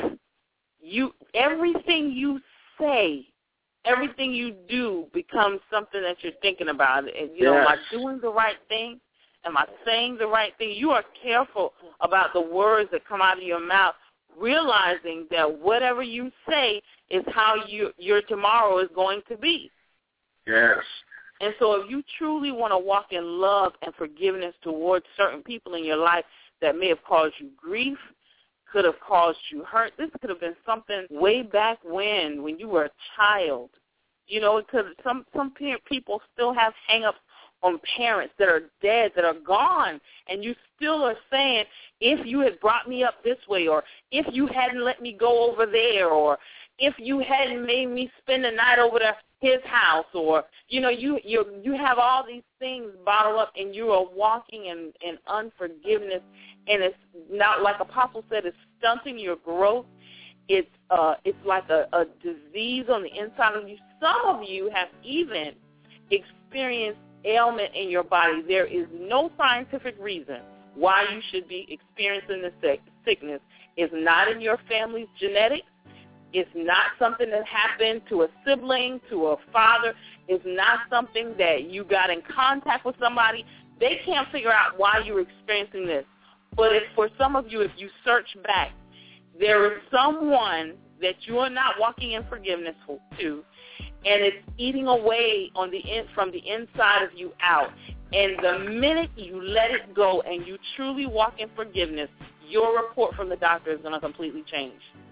everything you say, everything you do becomes something that you're thinking about. And, am I doing the right thing? Am I saying the right thing? You are careful about the words that come out of your mouth, realizing that whatever you say is how your tomorrow is going to be. Yes. And so if you truly want to walk in love and forgiveness towards certain people in your life that may have caused you grief, could have caused you hurt, this could have been something way back when you were a child. You know, it could. Some people still have hang-ups on parents that are dead, that are gone, and you still are saying, if you had brought me up this way, or if you hadn't let me go over there, or if you hadn't made me spend the night over to his house, or, you have all these things bottled up, and you are walking in unforgiveness, and it's not, like Apostle said, it's stunting your growth. It's like a disease on the inside of you. Some of you have even experienced ailment in your body. There is no scientific reason why you should be experiencing this sickness. It's not in your family's genetics. It's not something that happened to a sibling, to a father. It's not something that you got in contact with somebody. They can't figure out why you're experiencing this. But for some of you, if you search back, there is someone that you are not walking in forgiveness to, and it's eating away from the inside of you out. And the minute you let it go and you truly walk in forgiveness, your report from the doctor is going to completely change.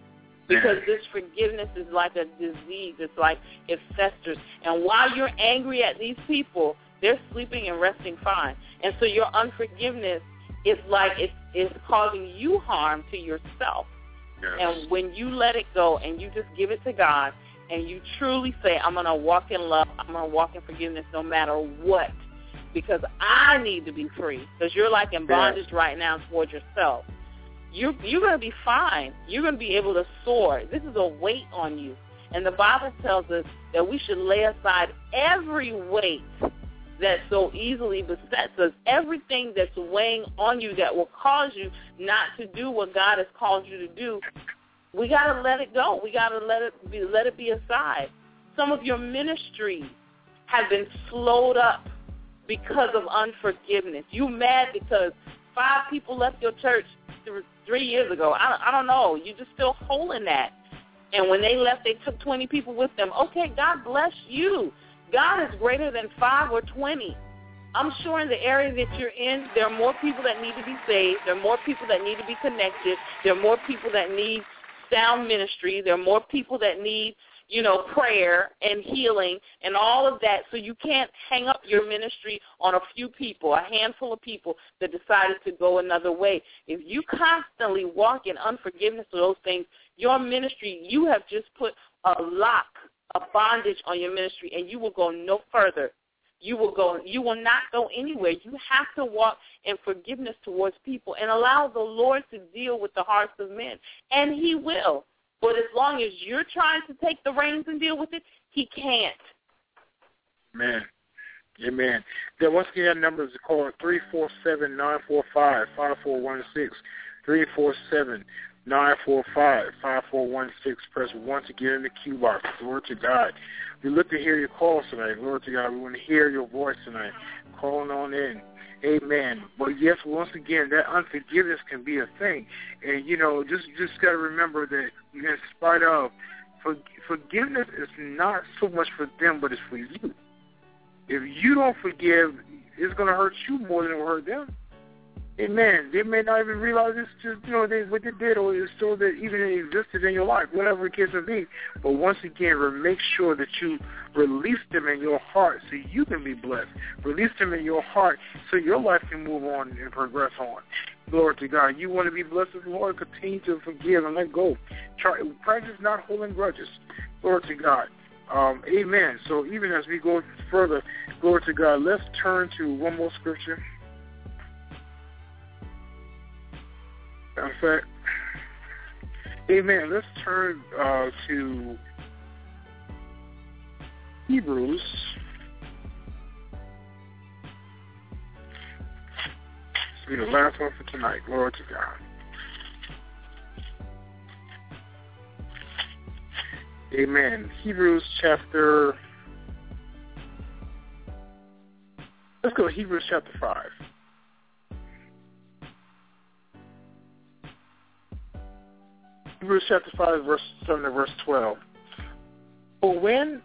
Because this forgiveness is like a disease. It's like it festers. And while you're angry at these people, they're sleeping and resting fine. And so your unforgiveness is like it's causing you harm to yourself. Yes. And when you let it go and you just give it to God and you truly say, I'm going to walk in love, I'm going to walk in forgiveness no matter what, because I need to be free, because you're like in bondage right now towards yourself. You're going to be fine. You're going to be able to soar. This is a weight on you. And the Bible tells us that we should lay aside every weight that so easily besets us, everything that's weighing on you that will cause you not to do what God has called you to do. We got to let it go. We got to let it be aside. Some of your ministries have been slowed up because of unforgiveness. You mad because 5 people left your church 3 years ago. I don't know. You're just still holding that. And when they left, they took 20 people with them. Okay, God bless you. God is greater than 5 or 20. I'm sure in the area that you're in, there are more people that need to be saved. There are more people that need to be connected. There are more people that need sound ministry. There are more people that need, prayer and healing and all of that. So you can't hang up your ministry on a few people, a handful of people that decided to go another way. If you constantly walk in unforgiveness of those things, your ministry, you have just put a lock, a bondage on your ministry, and you will go no further. You will not go anywhere. You have to walk in forgiveness towards people and allow the Lord to deal with the hearts of men, and he will. But as long as you're trying to take the reins and deal with it, he can't. Amen. Then once again, that number is called 347-945-5416, 347-945-5416. Press 1 to get in the queue box. Glory to God. We look to hear your calls tonight. Glory to God. We want to hear your voice tonight. Calling on in. Amen. But yes, once again, that unforgiveness can be a thing. And, just got to remember that in spite of, forgiveness is not so much for them, but it's for you. If you don't forgive, it's going to hurt you more than it will hurt them. Amen. They may not even realize it's just, what they did, or it's so that even it existed in your life, whatever the case may be. But once again, make sure that you release them in your heart so you can be blessed. Release them in your heart so your life can move on and progress on. Glory to God. You want to be blessed with the Lord, continue to forgive and let go. Practice not holding grudges. Glory to God. Amen. So even as we go further, glory to God, let's turn to one more scripture. In fact, amen. Let's turn to Hebrews. This will be the last one for tonight. Glory to God. Amen. Hebrews chapter. Let's go to Hebrews chapter 5. Hebrews chapter 5, verse 7 to verse 12. For when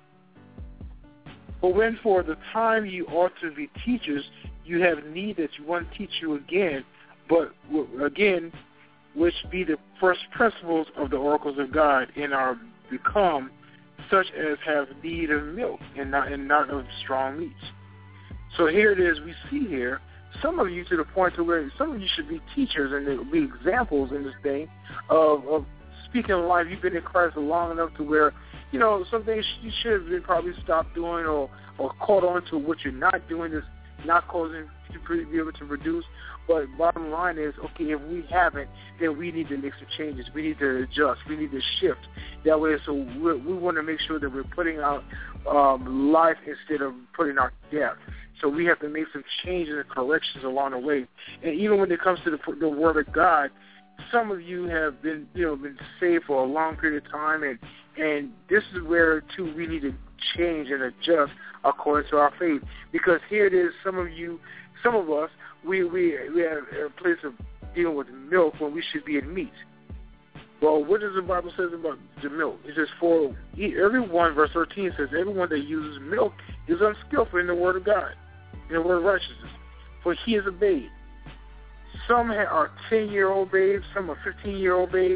for the time you ought to be teachers, you have need that one teach you again, which be the first principles of the oracles of God, and are become such as have need of milk and not of strong meats. So here it is. We see here some of you to the point to where some of you should be teachers and there will be examples in this thing of speaking of life. You've been in Christ long enough to where, some things you should have been probably stopped doing or caught on to what you're not doing is not causing you to be able to produce. But bottom line is, okay, if we haven't, then we need to make some changes. We need to adjust. We need to shift. That way, so we want to make sure that we're putting out life instead of putting out death. So we have to make some changes and corrections along the way. And even when it comes to the Word of God, some of you have been saved for a long period of time, and this is where too we need to change and adjust according to our faith. Because here it is, some of us, we have a place of dealing with milk when we should be in meat. Well, what does the Bible say about the milk? It says, for everyone, verse 13 says, everyone that uses milk is unskillful in the Word of God, in the Word of righteousness, for he is a babe. Some are 10-year-old babes, some are 15-year-old babes,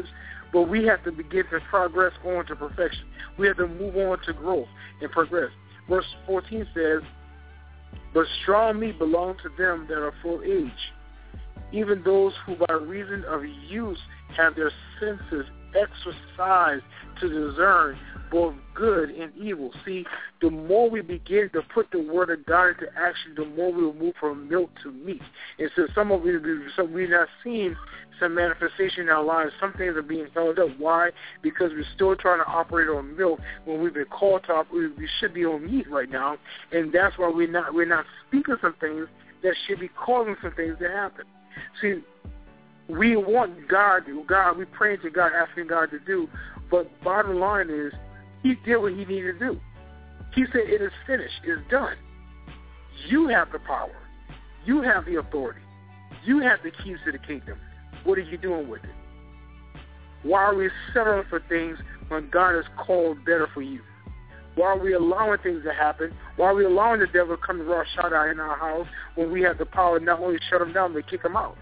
But we have to begin to progress on to perfection. We have to move on to growth and progress. Verse 14 says, but strong meat belongs to them that are full age, even those who by reason of use have their senses exercised to discern both good and evil. See, the more we begin to put the word of God into action, the more we will move from milk to meat. And so we've not seen some manifestation in our lives. Some things are being held up. Why? Because we're still trying to operate on milk when we've been called to operate. We should be on meat right now, and that's why we're not speaking some things that should be causing some things to happen. See, we want God, we pray to God, asking God to do, but bottom line is, he did what he needed to do. He said, it is finished, it's done. You have the power. You have the authority. You have the keys to the kingdom. What are you doing with it? Why are we settling for things when God has called better for you? Why are we allowing things to happen? Why are we allowing the devil to come to Rosh Hashanah in our house when we have the power not only to shut him down, but kick him out?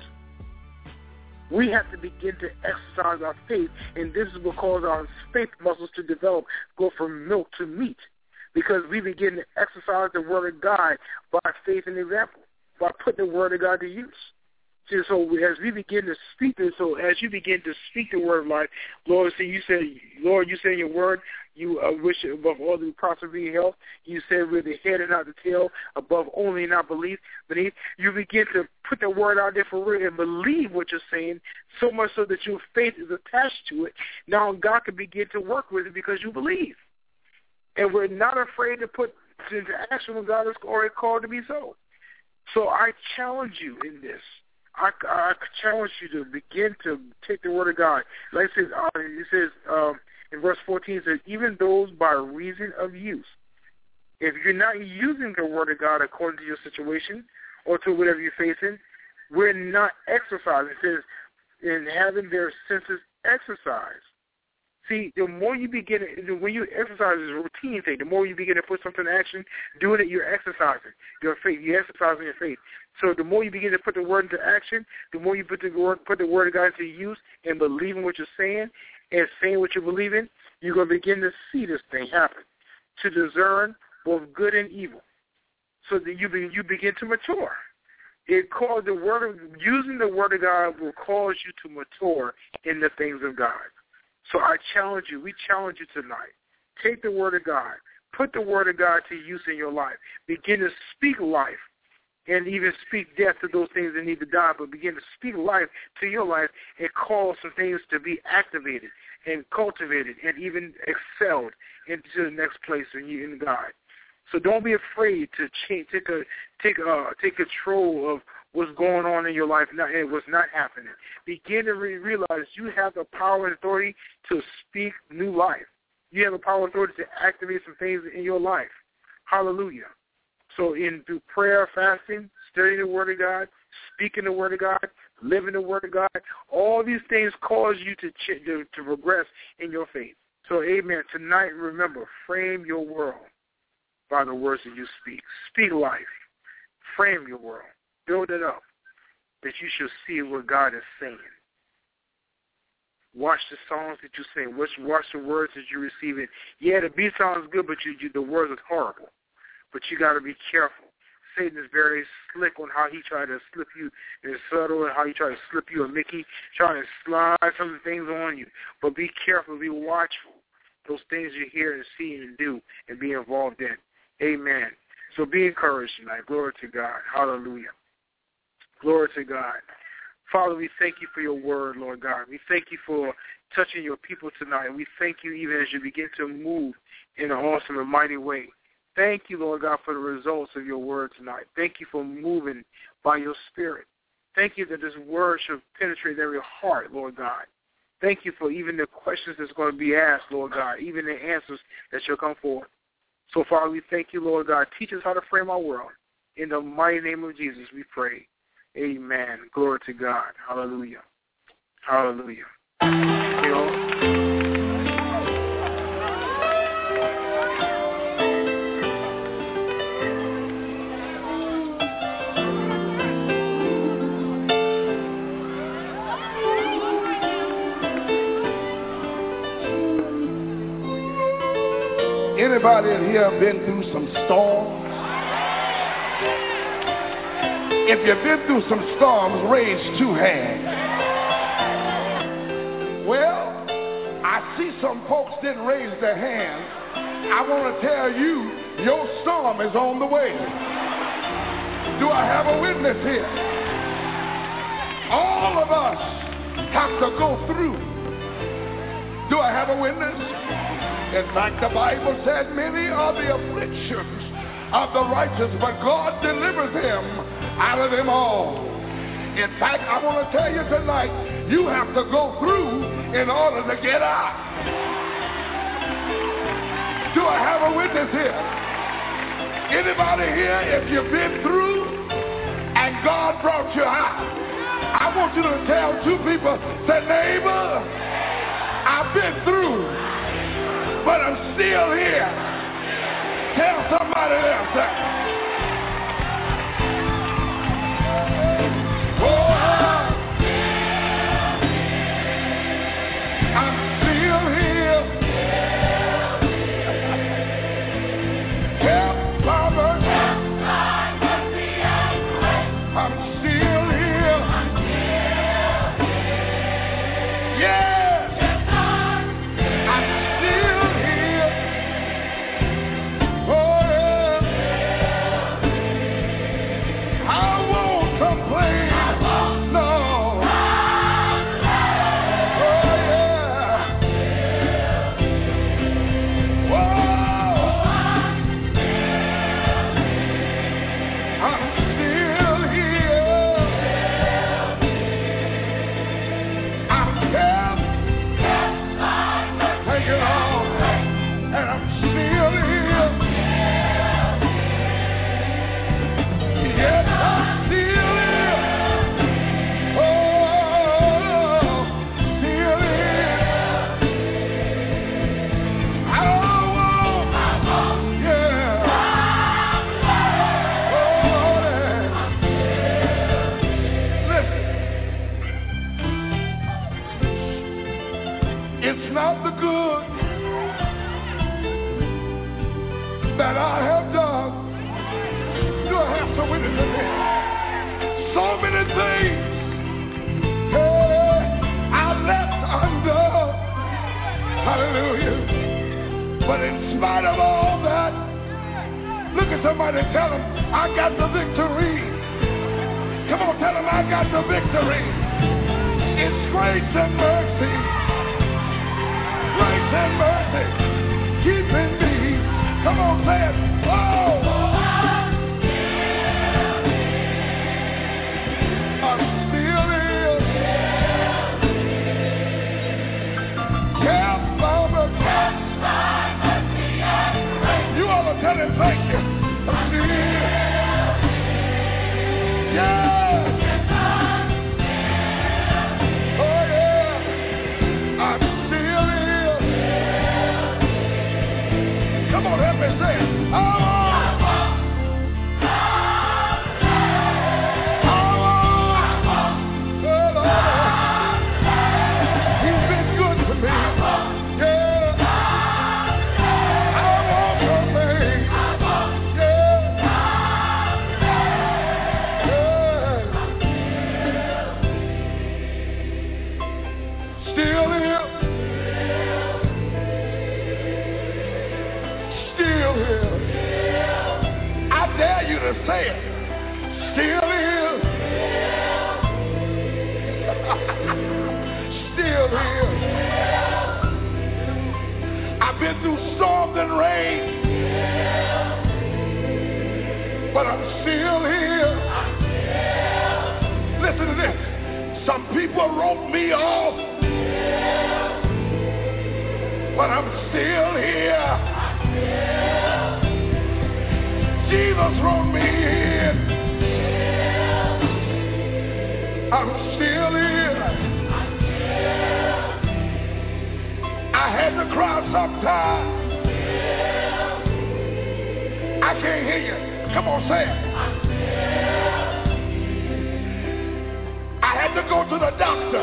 We have to begin to exercise our faith, and this is what causes our faith muscles to develop, go from milk to meat, because we begin to exercise the word of God by faith and example, by putting the word of God to use. So as we begin to speak this, so as you begin to speak the word of life, Lord, you said in your word, you wish above all the prosperity and health. You said we're the head and not the tail, above only and not beneath. You begin to put the word out there for real and believe what you're saying, so much so that your faith is attached to it. Now God can begin to work with it because you believe. And we're not afraid to put into action when God has already called to be so. So I challenge you in this. I challenge you to begin to take the word of God. Like it says in verse 14, it says, even those by reason of use. If you're not using the word of God according to your situation or to whatever you're facing, we're not exercising. It says, in having their senses exercised. See, the more you begin, when you exercise is a routine thing, the more you begin to put something in action, doing it, you're exercising your faith. You're exercising your faith. So the more you begin to put the word into action, the more you put the word of God into use and believing what you're saying and saying what you believe in, you're going to begin to see this thing happen, to discern both good and evil, so that you begin to mature. Using the word of God will cause you to mature in the things of God. So I challenge you, we challenge you tonight. Take the word of God. Put the word of God to use in your life. Begin to speak life and even speak death to those things that need to die, but begin to speak life to your life and cause some things to be activated and cultivated and even excelled into the next place in God. So don't be afraid to take control of what's going on in your life and what's not happening. Begin to realize you have the power and authority to speak new life. You have the power and authority to activate some things in your life. Hallelujah. So through prayer, fasting, studying the Word of God, speaking the Word of God, living the Word of God, all these things cause you to progress in your faith. So, amen. Tonight, remember, frame your world by the words that you speak. Speak life. Frame your world. Build it up that you shall see what God is saying. Watch the songs that you sing. Watch the words that you receive. Yeah, the beat sounds good, but the words are horrible. But you got to be careful. Satan is very slick on how he tried to slip you, and subtle on how he tried to slip you a Mickey, trying to slide some things on you. But be careful, be watchful. Those things you hear and see and do and be involved in. Amen. So be encouraged tonight. Glory to God. Hallelujah. Glory to God. Father, we thank you for your word, Lord God. We thank you for touching your people tonight. We thank you even as you begin to move in an awesome and mighty way. Thank you, Lord God, for the results of your word tonight. Thank you for moving by your spirit. Thank you that this word should penetrate every heart, Lord God. Thank you for even the questions that's going to be asked, Lord God, even the answers that shall come forth. So, Father, we thank you, Lord God. Teach us how to frame our world. In the mighty name of Jesus, we pray. Amen. Glory to God. Hallelujah. Hallelujah. You know, Anybody in here been through some storms? If you've been through some storms, raise two hands. Well, I see some folks didn't raise their hands. I want to tell you, your storm is on the way. Do I have a witness here? All of us have to go through. Do I have a witness? In fact, the Bible said many are the afflictions of the righteous, but God delivers him out of them all. In fact, I want to tell you tonight, you have to go through in order to get out. Do I have a witness here? Anybody here, if you've been through and God brought you out, I want you to tell two people, say, neighbor, I've been through, but I'm still here. Tell somebody else that. I'm still here. Help by mercy. I'm still here. Yes. I'm still here. Oh, yeah. I won't complain. No. It's not the good that I have done. Do I have to win it today? So many things I left under. Hallelujah. But in spite of all that, look at somebody and tell them, I got the victory. Come on, tell them I got the victory. It's grace and mercy. Grace and mercy, keeping me. Come on, say it. Oh! I'm still here. Help by mercy. You ought to tell him thank you. I'm still here. Yeah. Come on, help me say it. He's been good to me. Yeah. I won't complain. Yeah. Still here. I dare you to say it. Still here. Still here. I've been through storms and rain, but I'm still here. Listen to this. Some people wrote me off, but I'm still here. Jesus wrote me in. I'm still here. I had to cry sometimes. I can't hear you. Come on, say it. I had to go to the doctor.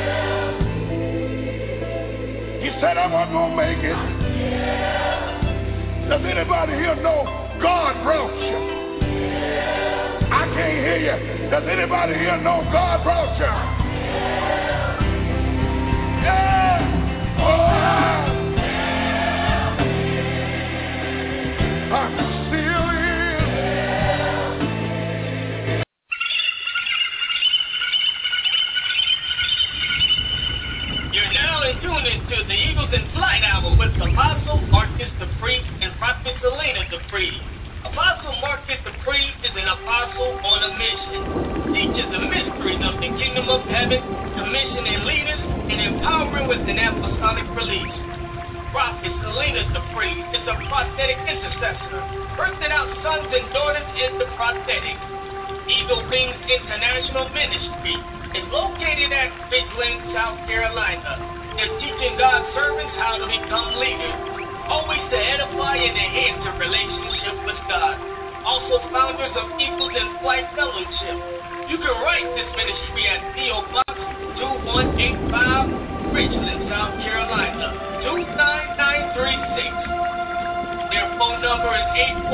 He said I wasn't going to make it. Does anybody here know God brought you? I can't hear you. Does anybody here know God brought you? Yeah. Oh, I'm still here. You're now in tune into the Eagles in Flight Hour with Apostle Marcus Dupree and Prophet Selena Dupree. Apostle Marcus Dupree is an apostle on a mission. Teaches the mysteries of the kingdom of heaven, commissioning leaders, and empowering with an apostolic release. Prophet Selena Dupree is a prophetic intercessor, birthing out sons and daughters in the prophetic. Eagle Wings International Ministry is located at Ridgeland, South Carolina. They're teaching God's servants how to become leaders, always to edify and enhance their relationship with God. Also founders of Eagles in Flight Fellowship. You can write this ministry at P.O. Box 2185, Ridgeland, South Carolina, 29936. Their phone number is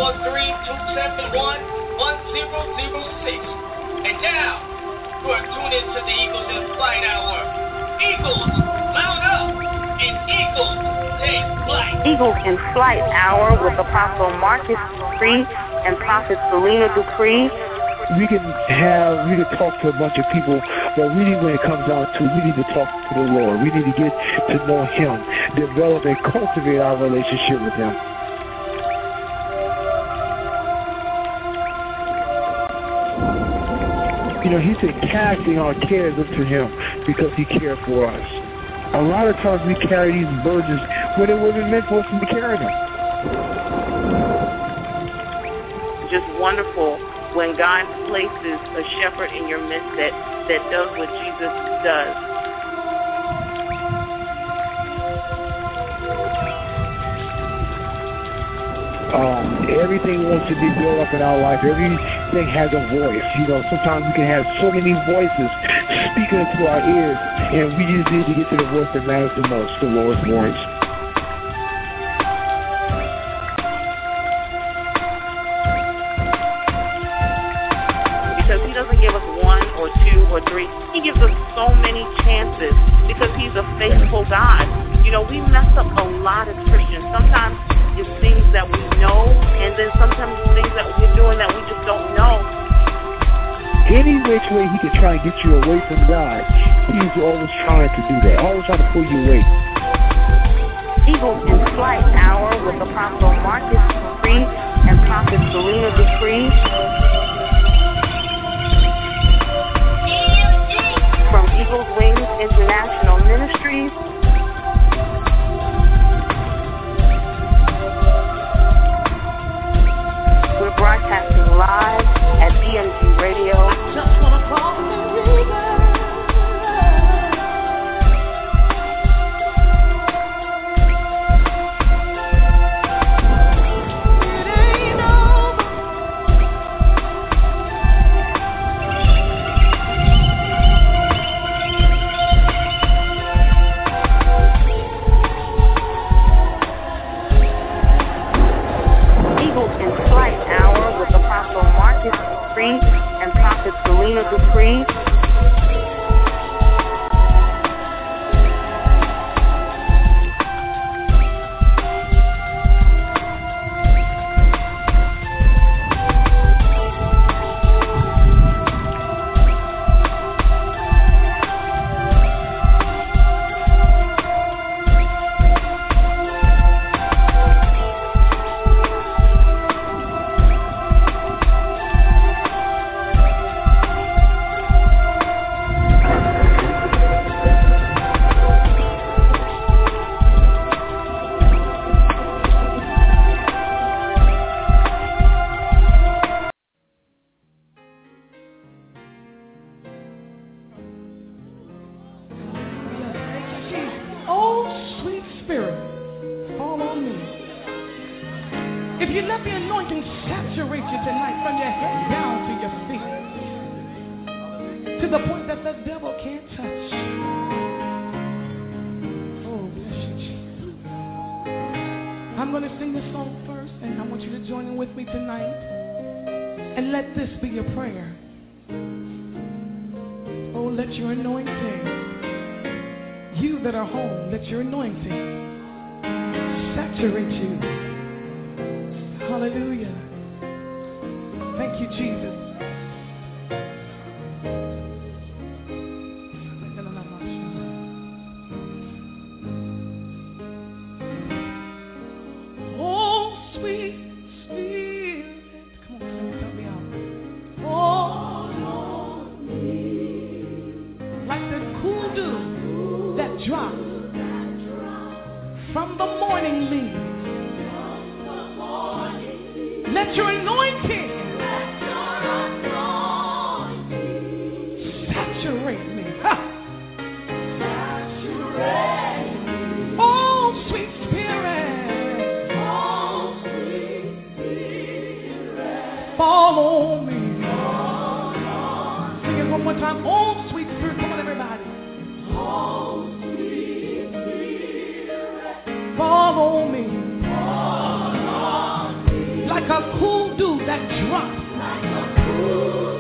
843-271-1006. And now, you are tuned into the Eagles in Flight Hour. Eagles, mount up, and Eagles take flight. Eagles in Flight Hour with Apostle Marcus Dupree and Prophet Selena Dupree. We can talk to a bunch of people, but really when it comes down to, we need to talk to the Lord. We need to get to know Him, develop and cultivate our relationship with Him. You know, He said, casting our cares unto Him because He cared for us. A lot of times we carry these burdens when it wasn't meant for us to be carrying them. Just wonderful when God places a shepherd in your midst that does what Jesus does. Everything wants to be built up in our life. Everything has a voice. You know, sometimes we can have so many voices speaking into our ears, and we just need to get to the voice that matters the most, the Lord's voice. Because He doesn't give us one or two or three. He gives us so many chances because He's a faithful God. You know, we mess up a lot as Christians. Sometimes it's things that we know, and then sometimes it's things that we're doing that we just don't know. Any which way He can try and get you away from God, He's always trying to do that, always trying to pull you away. Eagles in Flight Hour with Apostle Marcus Dupree and Prophet Selena Dupree. From Eagles Wings International Ministries. We're broadcasting live at BMG Radio. I just want to call the river. And Prophet Selena Dupree. I'm going to sing this song first. And I want you to join in with me tonight. And let this be your prayer. Oh, let your anointing, you that are home, let your anointing saturate you. Hallelujah. Thank you, Jesus. Let your anointing saturate me. Oh, sweet spirit. Fall on me. Sing it one more time. Oh, sweet spirit. Come on, everybody. Fall on me. Like a cool dew that drops.